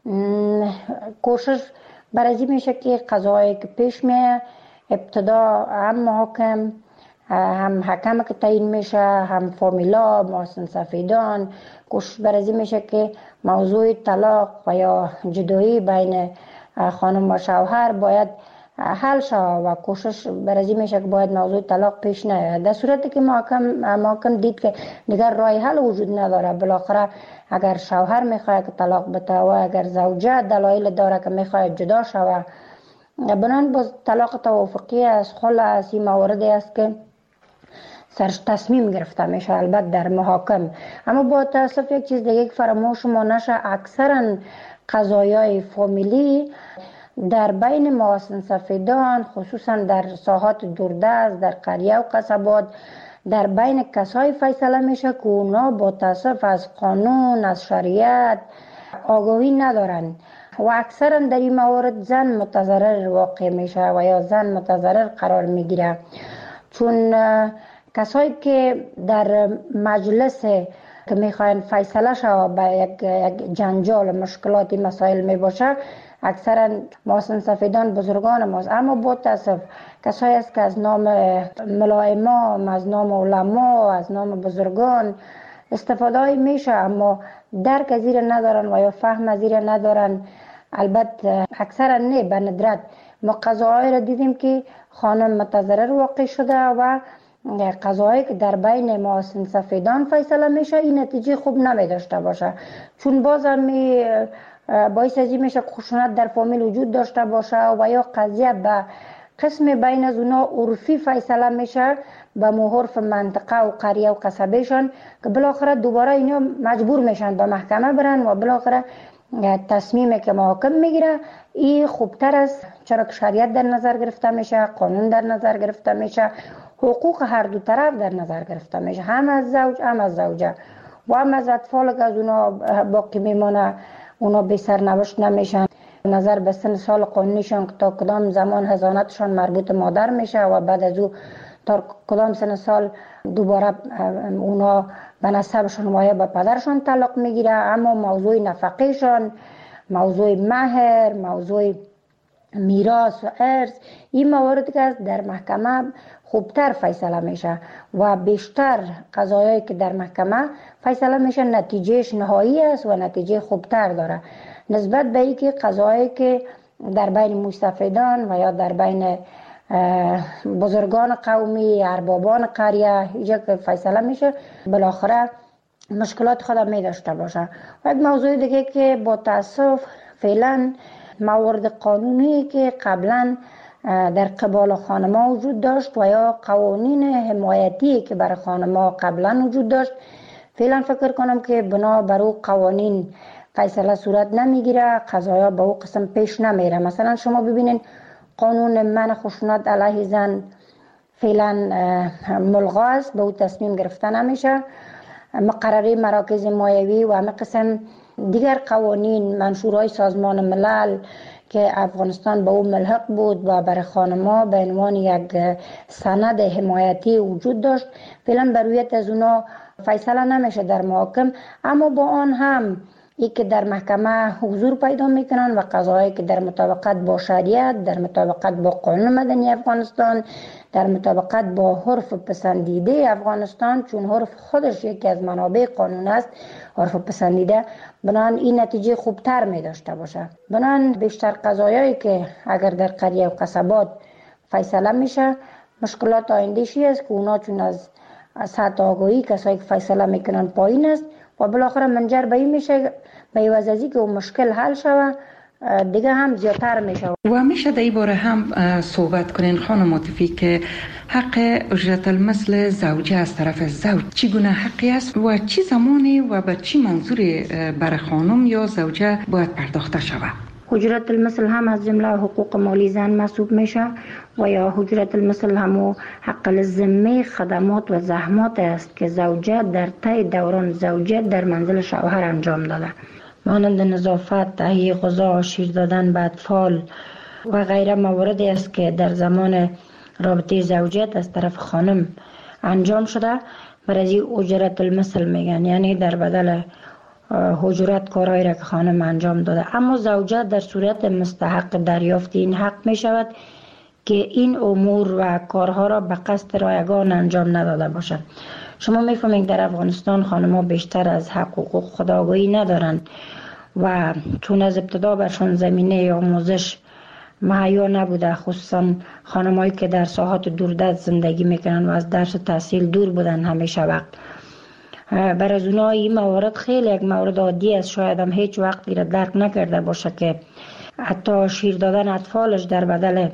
کوشش برازی میشه که قضایی که پیش میه ابتدا هم محاکم هم حکم که تعیین میشه هم فامیلا محاسن سفیدان کوشش برازی میشه که موضوع طلاق و یا جدایی بین خانم و شوهر باید حل شود و کوشش برازی میشه که باید موضوع طلاق پیش نیاید. در صورتی که محکم دید که دیگر راه حل وجود نداره، بالاخره اگر شوهر میخواد که طلاق بده و اگر زوجه دلایل داره که میخواد جدا شود، بنان باز طلاق توافقی از خلا از این مواردی است که سرش تصمیم گرفته میشه البته در محاکم. اما با تاسف یک چیز دیگه فراموش ما نشه، اکثرا قضایای فامیلی در بین مواطن سفیدان خصوصا در ساحات دوردست، در قریه و قصبات، در کسای کسایی فیصله میشه که اونا با تاسف از قانون، از شریعت آگاهی ندارن و اکثرا در این موارد زن متضرر واقع میشه و یا زن متضرر قرار میگیره، چون کسایی که در مجلس که میخواین فیصله شود به یک جنجال مشکلاتی مسائل میباشه اکثرا مواطن سفیدان بزرگان ماست، اما با تاسف کسایی است که از نام ملائمام، از نام علما، از نام بزرگان استفاده میشه اما درک از این ندارن و یا فهم از این ندارن. البته اکثرا نه، به ندرت ما قضاهای را دیدیم که خانم متضرر واقع شده و قضاهایی که در بین مواطن سفیدان فیصله میشه این نتیجه خوب نمی داشته باشه، چون بازم باعث از این میشه خشونت در فامیل وجود داشته باشه و یا قضیه به قسم بین از اونا عرفی فیصله میشه به محرف منطقه و قریه و قصبهشان که بالاخره دوباره اینا مجبور میشن به محکمه برن و بالاخره تصمیمی که محاکم میگیره این خوبتر است، چرا که شریعت در نظر گرفته میشه، قانون در نظر گرفته میشه، حقوق هر دو طرف در نظر گرفته میشه، هم از زوج هم از زوجه و هم از اطفال که از اونا باقی میمانه اونا بی سرنوشت نمیشن. نظر به سن سال قانونیشان که تا کدام زمان حضانتشان مربوط مادر میشه و بعد از او تا کدام سن سال دوباره اونا به نسبشان و یا به پدرشان تعلق میگیره، اما موضوع نفقهشان، موضوع مهر، موضوع میراث و ارث این موارد که در محکمه خوبتر فیصله میشه و بیشتر قضایایی که در محکمه فیصله میشه نتیجهش نهایی است و نتیجه خوبتر داره نسبت به اینکه قضایایی که در بین مستفیدان و یا در بین بزرگان قومی، اربابان قریه اینجا که فیصله میشه بالاخره مشکلات خود می داشته باشه. و یک موضوع دیگه که با تاسف فعلا موارد قانونی که قبلا در قبال خانم‌ها وجود داشت و یا قوانین حمایتی که برای خانم‌ها قبلا وجود داشت فعلا فکر کنم که بنا بر او قوانین فیصله صورت نمیگیره، قضایا به او قسم پیش نمیره. مثلا شما ببینین قانون منع خشونت علیه زن فعلا ملغا است، به او تصمیم گرفته نمیشه. مقرره مراکز مایوی و همه قسم دیگر قوانین منشورهای سازمان ملل که افغانستان به او ملحق بود و برای خانم‌ها به عنوان یک سند حمایتی وجود داشت فعلا بر رویت از اونا فیصله نمیشه در محاکم، اما با آن هم ای که در محکمه حضور پیدا میکنن و قضاهایی که در مطابقت با شریعت، در مطابقت با قانون مدنی افغانستان، در مطابقت با حرف پسندیده افغانستان، چون حرف خودش یکی از منابع قانون است، حرف پسندیده، بنان این نتیجه خوبتر می داشته باشه. بنان بیشتر قضایایی که اگر در قریه و قصبات فیصله میشه مشکلات آینده‌شی است که اونا چون از سطح آگاهی کسایی که فیصله میکنن پایین است و بالاخره منجر به این میشه به عوض از اینکه اون مشکل حل شوه دیگه هم زیادتر میشه. و میشه در این باره هم صحبت کنین خانم عاطفی که حق اجرت المثل زوجه از طرف زوج چگونه حقی است و چی زمانی و به چی منظوری برای خانم یا زوجه باید پرداخته شود؟ اجرت المثل هم از جمله حقوق مالی زن محسوب میشه و یا اجرت المثل هم حق الذمه خدمات و زحمات است که زوجه در طی دوران زوجه در منزل شوهر انجام داده، مانند نظافت، تهیه غذا، شیر دادن به اطفال و غیره مواردی است که در زمان رابطه زوجیت از طرف خانم انجام شده برای اجرت المثل میگن، یعنی در بدل اجرت کارهایی را که خانم انجام داده. اما زوجه در صورت مستحق دریافت این حق می شود که این امور و کارها را به قصد رایگان انجام نداده باشد. شما میفهمید در افغانستان خانم‌ها بیشتر از حقوق خود آگاهی ندارند و چون از ابتدا برشان زمینه آموزش مهیا نبوده، خصوصا خانم‌هایی که در ساحات دوردست زندگی میکنن و از درس و تحصیل دور بودن همیشه وقت، برای اونا این موارد خیلی یک مورد عادی است، شاید هم هیچ وقت را درک نکرده باشه که حتی شیر دادن اطفالش در بدل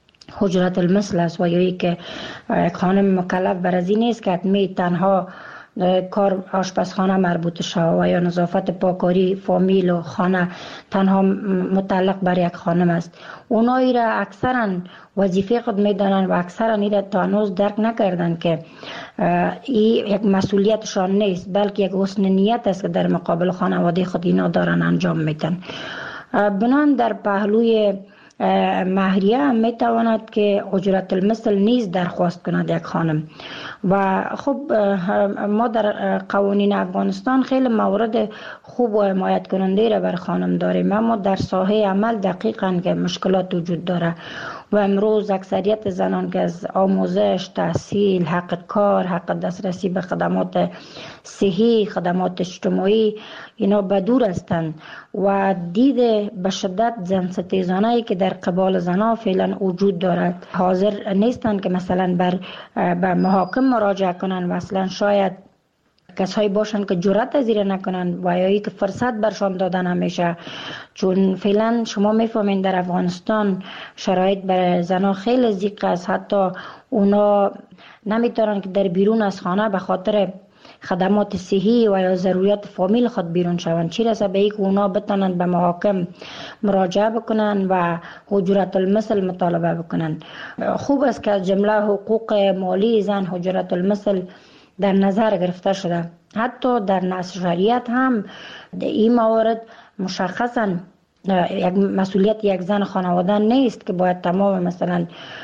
اجرت المثل است و یا ای که خانم مکلف بر از این نیست که حتمی تنها کار آشپزخانه مربوط شود و یا نظافت پاکاری فامیل و خانه تنها متعلق بر یک خانم است. اونا ایره اکثرا وظیفه خود میدانن و اکثرا ایره تا هنوز درک نکردن که این یک مسئولیتشان نیست، بلکه یک حسن نیت است که در مقابل خانواده خود اینا دارن انجام میدن. بنان در پهلوی مهریه هم میتواند که اجرت المثل نیز درخواست کند یک خانم. و خب ما در قوانین افغانستان خیلی موارد خوب و حمایت کننده را بر خانم داریم، اما در ساحه عمل دقیقاً که مشکلات وجود داره و امروز اکثریت زنان که از آموزش، تحصیل، حق کار، حق دسترسی به خدمات صحی، خدمات اجتماعی اینا بدور هستند و دید به شدت زن ستیزانه‌ای که در قبال زنها فعلا وجود دارد حاضر نیستند که مثلا به محاکم مراجعه کنند و اصلا شاید کسایی باشند که جرأت از این نکنند و یا که فرصت برشان دادن همیشه، چون فعلا شما میفهمین در افغانستان شرایط برای زنها خیلی ضیق است. حتی اونا نمیتونن که در بیرون از خانه به خاطر خدمات صحی و یا ضروریات فامیل خود بیرون شوند، چی رسه به اینکه اونا بتونن به محاکم مراجعه بکنن و اجرت المثل مطالبه بکنن. خوب است که از جمله حقوق مالی زن اجرت المثل در نظر گرفته شده. حتی در نص شریعت هم این موارد مشخصا یک مسئولیت یک زن خانواده نیست که باید تمام مثلا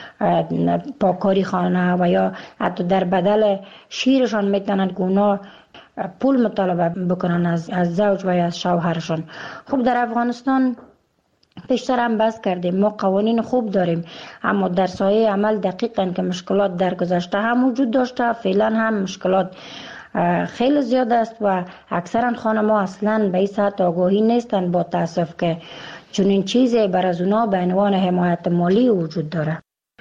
پاکاری خانه و یا حتی در بدل شیرشان میتونن که اونا پول مطالبه بکنن از زوج و یا از شوهرشان. خب در افغانستان پیشتر هم بحث کردیم ما قوانین خوب داریم، اما در سایه عمل دقیقاً که مشکلات در گذشته هم وجود داشته، فعلا هم مشکلات خیلی زیاد است و اکثرا خانم‌ها اصلا به این سطح آگاهی نیستند با تاسف که چنین چیزی بر از اونا به عنوان حمایت مالی وجود داره.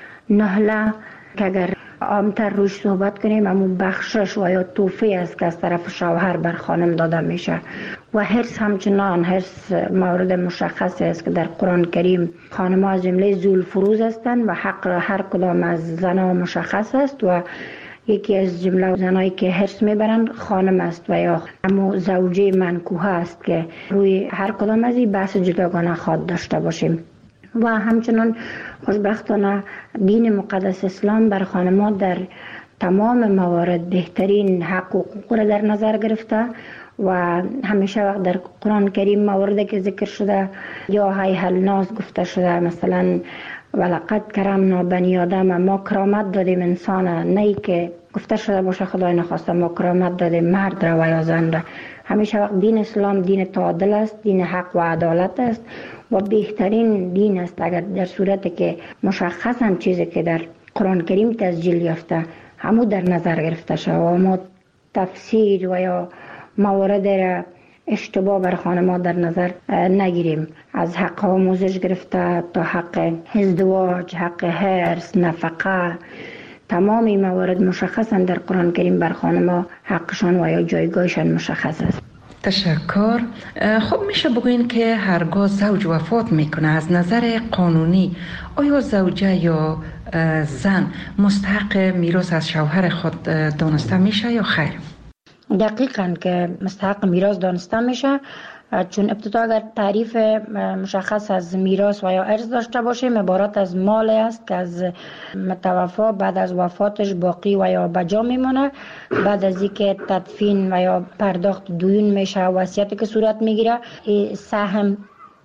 نهله که اگر عامتر روش صحبت کنیم همون بخشش و یا توفی است که از طرف شوهر بر خانم داده میشه و حرص همچنان حرص مورد مشخصی است که در قرآن کریم خانم ها از جمله ذوالفروز هستند و حق هر کدام از زنها مشخص است و یکی از جمله زنایی که حرص میبرند خانم است و یا همون زوجه منکوحه است که روی هر کدام از این بحث جداگانه خواد داشته باشیم. و همچنان خوشبختانه دین مقدس اسلام بر خانم‌ها در تمام موارد بهترین حق و حقوق را در نظر گرفته و همیشه وقت در قرآن کریم مواردی که ذکر شده یا هیها الناس گفته شده، مثلا ولقد کرمنا بنی آدم، ما کرامت دادیم انسان، نه که گفته شده باشه خدای نخواسته ما کرامت دادیم مرد را و یا زن را. همیشه وقت دین اسلام دین تعادل است، دین حق و عدالت است و بهترین دین است اگر در صورتی که مشخصا چیزی که در قرآن کریم تسجیل یافته همو در نظر گرفته شد و ما تفسیر و یا موارد را اشتباه بر خانم‌ها در نظر نگیریم، از حق آموزش گرفته تا حق ازدواج، حق حرص، نفقه، تمام این موارد مشخصا در قرآن کریم بر خانم‌ها حقشان و یا جایگاهشان مشخص است. تشکر. خب میشه بگوین که هرگاه زوج وفات میکنه از نظر قانونی آیا زوجه یا زن مستحق میراث از شوهر خود دانسته میشه یا خیر؟ دقیقاً که مستحق میراث دانسته میشه، چون ابتدا اگر تعریف مشخص از میراث و یا ارث داشته باشیم عبارت از مال است که از متوفا بعد از وفاتش باقی و یا بجا میمونه، بعد از اینکه تدفین و یا پرداخت دیون میشه وصیتی که صورت میگیره سهم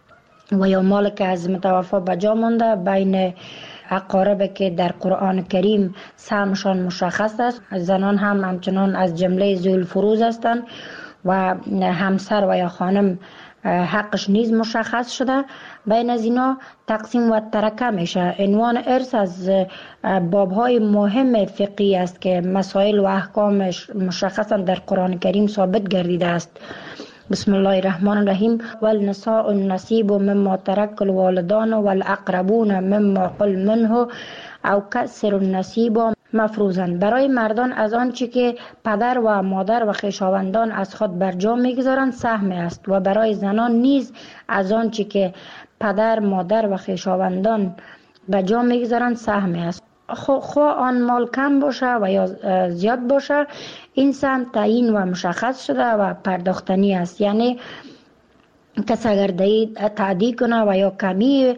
و یا مال که از متوفا بجا مونده بین اقارب که در قرآن کریم سهمشان مشخص است. زنان هم همچنان از جمله ذوالفروز هستند و همسر و یا خانم حقش نیز مشخص شده. بین از اینا تقسیم و ترکه میشه. عنوان ارث از بابهای مهم فقهی است که مسائل و احکامش مشخصا در قرآن کریم ثابت گردیده است. بسم الله الرحمن الرحیم والنساء النصیب مما ترک الوالدان والاقربون مما قل منه او کسر النصیب مفروضاً. برای مردان از آنچه که پدر و مادر و خویشاوندان از خود بر جا میگذارند سهم است و برای زنان نیز از آنچه که پدر، مادر و خویشاوندان بر جا میگذارند سهم است. خواه آن مال کم باشه و یا زیاد باشه، این سهم تعیین و مشخص شده و پرداختنی است. یعنی کس اگر تعدی کنه و یا کمی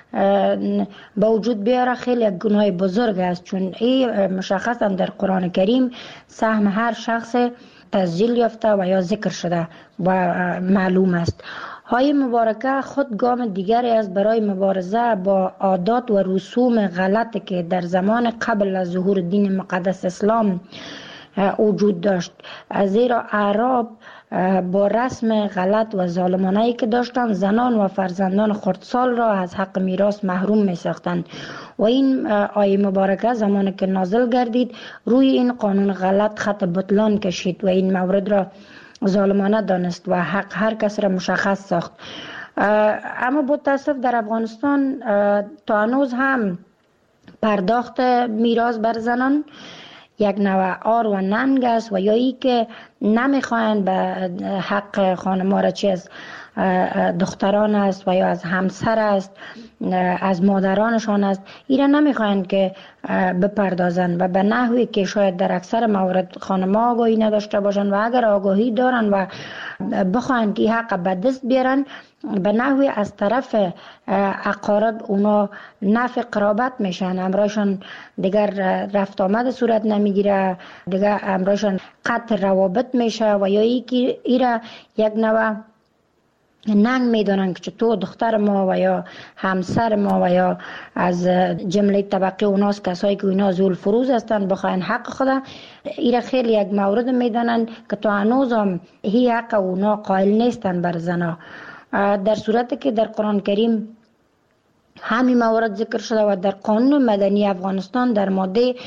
با وجود بیاره خیلی گناه بزرگ است، چون این مشخصا در قرآن کریم سهم هر شخص تسجیل یافته و یا ذکر شده و معلوم است. های مبارکه خود گام دیگری است برای مبارزه با عادات و رسوم غلطی که در زمان قبل از ظهور دین مقدس اسلام وجود داشت، زیرا اعراب با رسم غلط و ظالمانه‌ای که داشتند زنان و فرزندان خردسال را از حق میراث محروم می ساختند و این آیه مبارکه زمانی که نازل گردید روی این قانون غلط خط بطلان کشید و این مورد را ظالمانه دانست و حق هر کس را مشخص ساخت. اما با تاسف در افغانستان تا هنوز هم پرداخت میراث بر زنان یک نوع آر و ننگ است و یا ای که نمیخواهند به حق خانم‌ها را چه از دختران است و یا از همسر است، از مادرانشان است، ایران نمیخواهند که بپردازند و به نحوی که شاید در اکثر موارد خانم‌ها آگاهی نداشته باشند و اگر آگاهی دارند و بخواهند که حق به دست بیارن به نحوی از طرف اقارب اونا نفع قرابت میشن، امرایشان دیگر رفت آمد صورت نمیگیره، دیگر امرایشان قطع روابط میشه و یا ایره یک نوع ننگ میدانن که تو دختر ما و یا همسر ما و یا از جمله طبقه اوناست کسایی که اینا ذوال فروز هستن بخواین حق خدا ایره خیلی یک مورد میدانن که تو هنوز هم هی حق اونا قائل نیستن بر زنا، در صورتی که در قرآن کریم همین موارد ذکر شده و در قانون مدنی افغانستان در ماده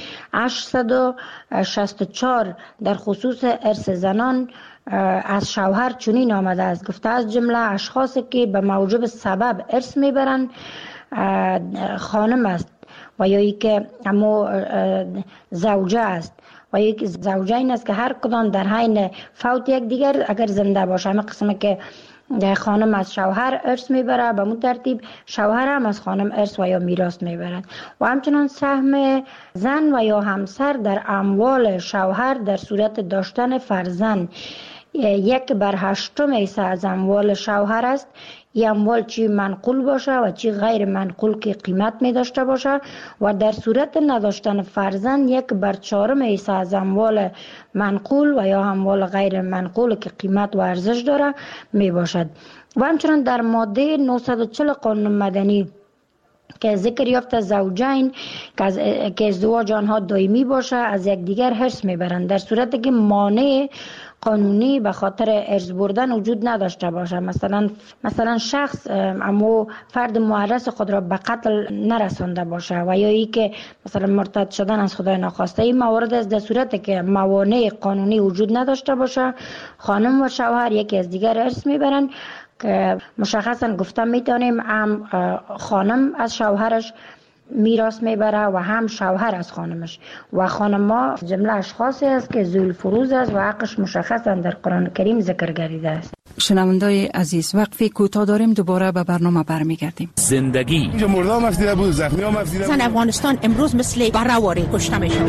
864 در خصوص ارث زنان از شوهر چنین آمده است، گفته از جمله اشخاصی که به موجب سبب ارث میبرند خانم است و یا ای که اما زوجه است و یک زوجه این است که هر کدام در حین فوت یک دیگر اگر زنده باشه، همه قسمه که خانم از شوهر ارث میبره به مون ترتیب شوهر هم از خانم ارث و یا میراث میبرند و همچنان سهم زن و یا همسر در اموال شوهر در صورت داشتن فرزند 1/8 حصه از اموال شوهر است. این اموال چی منقول باشه و چی غیر منقول که قیمت می داشته باشه و در صورت نداشتن فرزند 1/4 حصه از اموال منقول و یا اموال غیر منقول که قیمت و ارزش داره می باشد. و همچنان در ماده 940 قانون مدنی که ذکر یافته زوجین که ازدواج آنها دائمی باشه از یکدیگر حرص میبرند در صورتی که مانع قانونی به خاطر ارث بردن وجود نداشته باشه، مثلا شخص اما فرد معرض خود را به قتل نرسانده باشه و یا ای که مثلا مرتد شدن از خدای ناخواسته. این موارد از در صورتی که موانع قانونی وجود نداشته باشه خانم و شوهر یکی از دیگر ارث میبرند که مشخصا گفته میتونیم هم خانم از شوهرش میراث میبره و هم شوهر از خانمش و خانم‌ها جمله اشخاصی است که ذوال فروز است و حقش مشخصا در قرآن کریم ذکر گردیده است. شنوندای عزیز وقفی کوتاه داریم، دوباره به برنامه برمیگردیم. زندگی مردم افسیده بود، زخمی هم افسیده بود. زن افغانستان امروز مثل بره‌واری کشته میشه.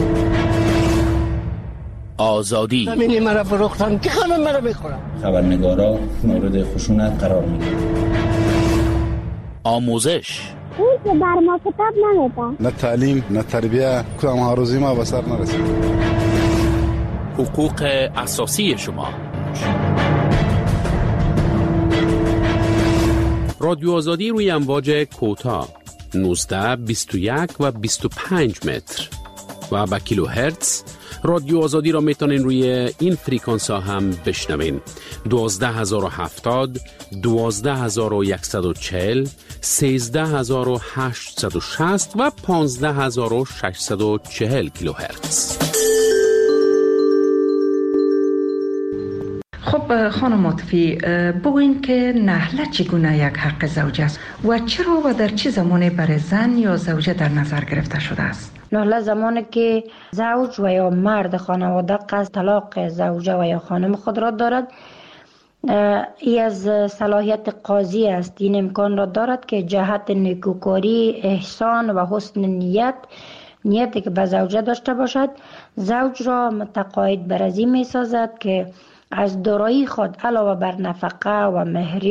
آزادی زمینی مرا فروختن که خانم مرا میخورن. خبرنگارا مورد خشونت قرار میگیرن. آموزش اون که بر ما کتاب نمیدن، نه تعلیم نه تربیه، کدام هاروزی ما به سر نرسید. حقوق اساسی شما. رادیو آزادی روی امواج کوتاه 19 21 و 25 متر و با کیلو هرتز. رادیو آزادی را میتونین روی این فریکانس ها هم بشنوین. 12070 12140 13860 و 15640 کیلوهرتز. خب خانم عاطفی، بگوین که نحله چگونه یک حق زوجه است و چرا و در چه زمانی برای زن یا زوجه در نظر گرفته شده است؟ نحله زمانی که زوج و یا مرد خانواده قصد طلاق زوجه و یا خانم خود را دارد، ای از صلاحیت قاضی است. این امکان را دارد که جهت نیکوکاری، احسان و حسن نیت نیتی که به زوجه داشته باشد، زوج را متقاعد بر از این می سازد که از دارایی خود علاوه بر نفقه و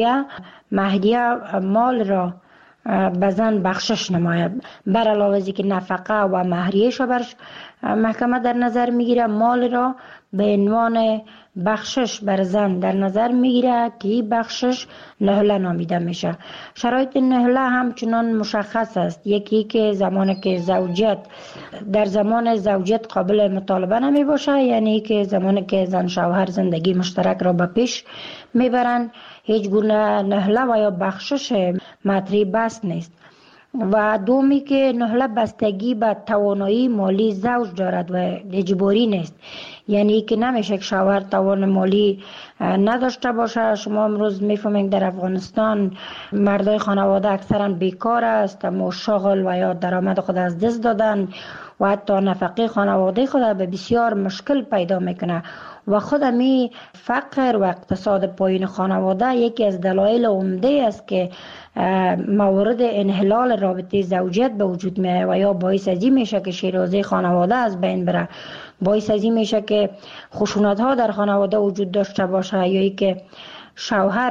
مهریه مال را به زن بخشش نماید. بر علاوه از که نفقه و مهریه‌اش بر محکمه در نظر میگیره، مال را به عنوان بخشش بر زن در نظر میگیره که این بخشش نهله نامیده میشه. شرایط نهله همچنان مشخص است. یکی که زمانی که در زمان زوجیت قابل مطالبه نمی باشه، یعنی که زمانی که زن شوهر زندگی مشترک را به پیش میبرند، هیچ گونه نهله و یا بخشش مطرح بس نیست. و دومی که نهله بستگی به توانایی مالی زوج دارد و اجباری نیست، یعنی که نمیشه که شوهر توان مالی نداشته باشه. شما امروز میفهمید در افغانستان مردای خانواده اکثرا بیکار است، اما شغل و یا درآمد خود از دست دادن و حتی نفقه خانواده خود به بسیار مشکل پیدا میکنه و خود می فقر و اقتصاد پایین خانواده یکی از دلایل عمده است که موارد انحلال رابطه زوجیت به وجود میاد و یا باعث از این میشه که شیرازه خانواده از بین بره، باعث از این میشه که خشونت ها در خانواده وجود داشته باشه، یا ای که شوهر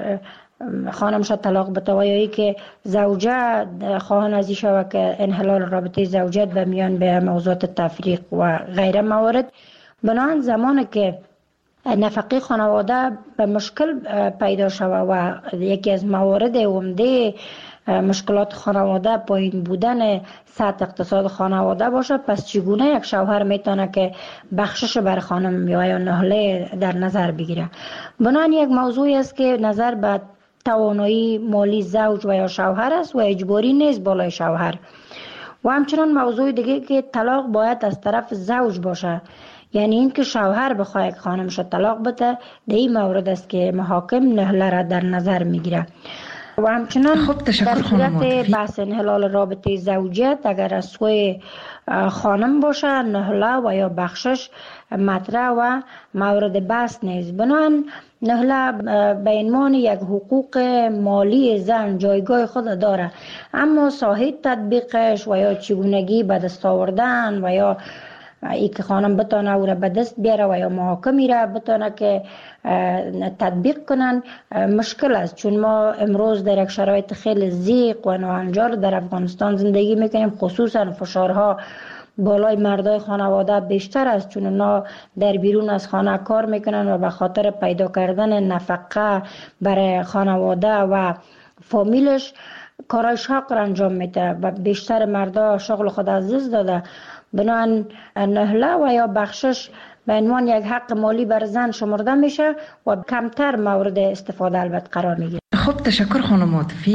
خانمش طلاق بده و یا ای که زوجه خواهان از این شوه که انحلال رابطه زوجیت به میان به موضوعات تفریق و غیره موارد. بنابراین زمانی که نفقه خانواده به مشکل پیدا شوه و یکی از موارد عمده مشکلات خانواده پایین بودن سطح اقتصاد خانواده باشه، پس چگونه یک شوهر میتونه که بخشش بر خانم یا نهله در نظر بگیره؟ بنابراین یک موضوعی است که نظر به توانایی مالی زوج و یا شوهر است و اجباری نیست بالای شوهر. و همچنان موضوع دیگه که طلاق باید از طرف زوج باشه، یعنی این که شوهر بخواه که خانمش طلاق بده، در این مورد است که محاکم نهله را در نظر میگیره. و همچنان در صورت بحث انحلال رابطه زوجیت اگر از سوی خانم باشه، نهله و یا بخشش مطرح و مورد بحث نیست. بنابراین نهله به عنوان یک حقوق مالی زن جایگاه خود داره، اما ساحه تطبیقش و یا چگونگی به دست آوردن و یا ای که خانم بتونه او را به دست بیاره و یا محاکمی را بتونه که تطبیق کنن مشکل است، چون ما امروز در یک شرایط خیلی ضیق و ناهنجار در افغانستان زندگی میکنیم. خصوصا فشارها بالای مردای خانواده بیشتر است، چون اونا در بیرون از خانه کار میکنن و به خاطر پیدا کردن نفقه برای خانواده و فامیلش کارهای شاق را انجام میده و بیشتر مردا شغل خود از دست داده. بنابراین نهله و یا بخشش به عنوان یک حق مالی بر زن شمرده میشه و کمتر مورد استفاده البته قرار میگیره. خب تشکر خانم عاطفی.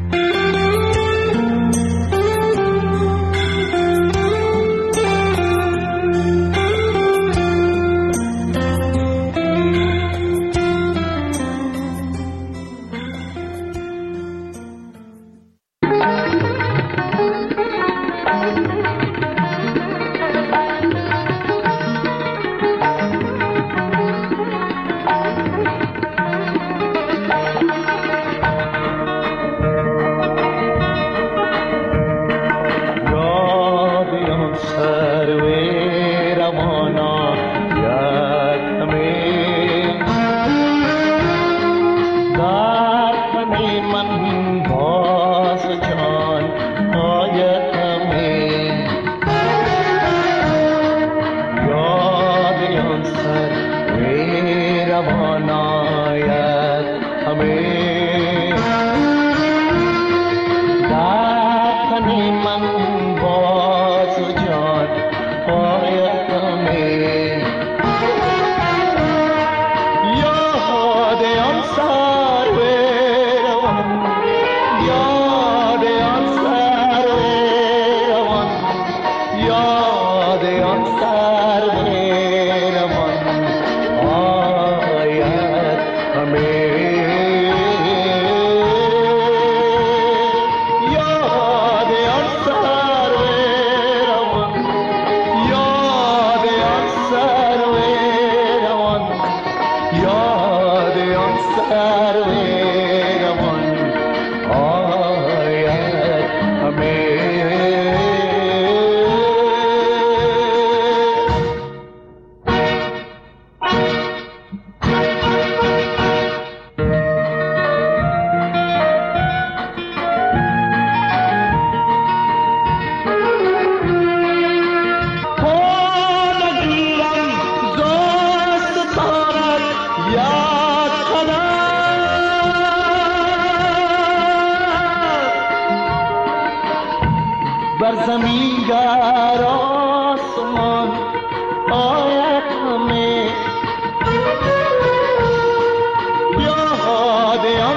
بر زمین در آسمان آید همه یاد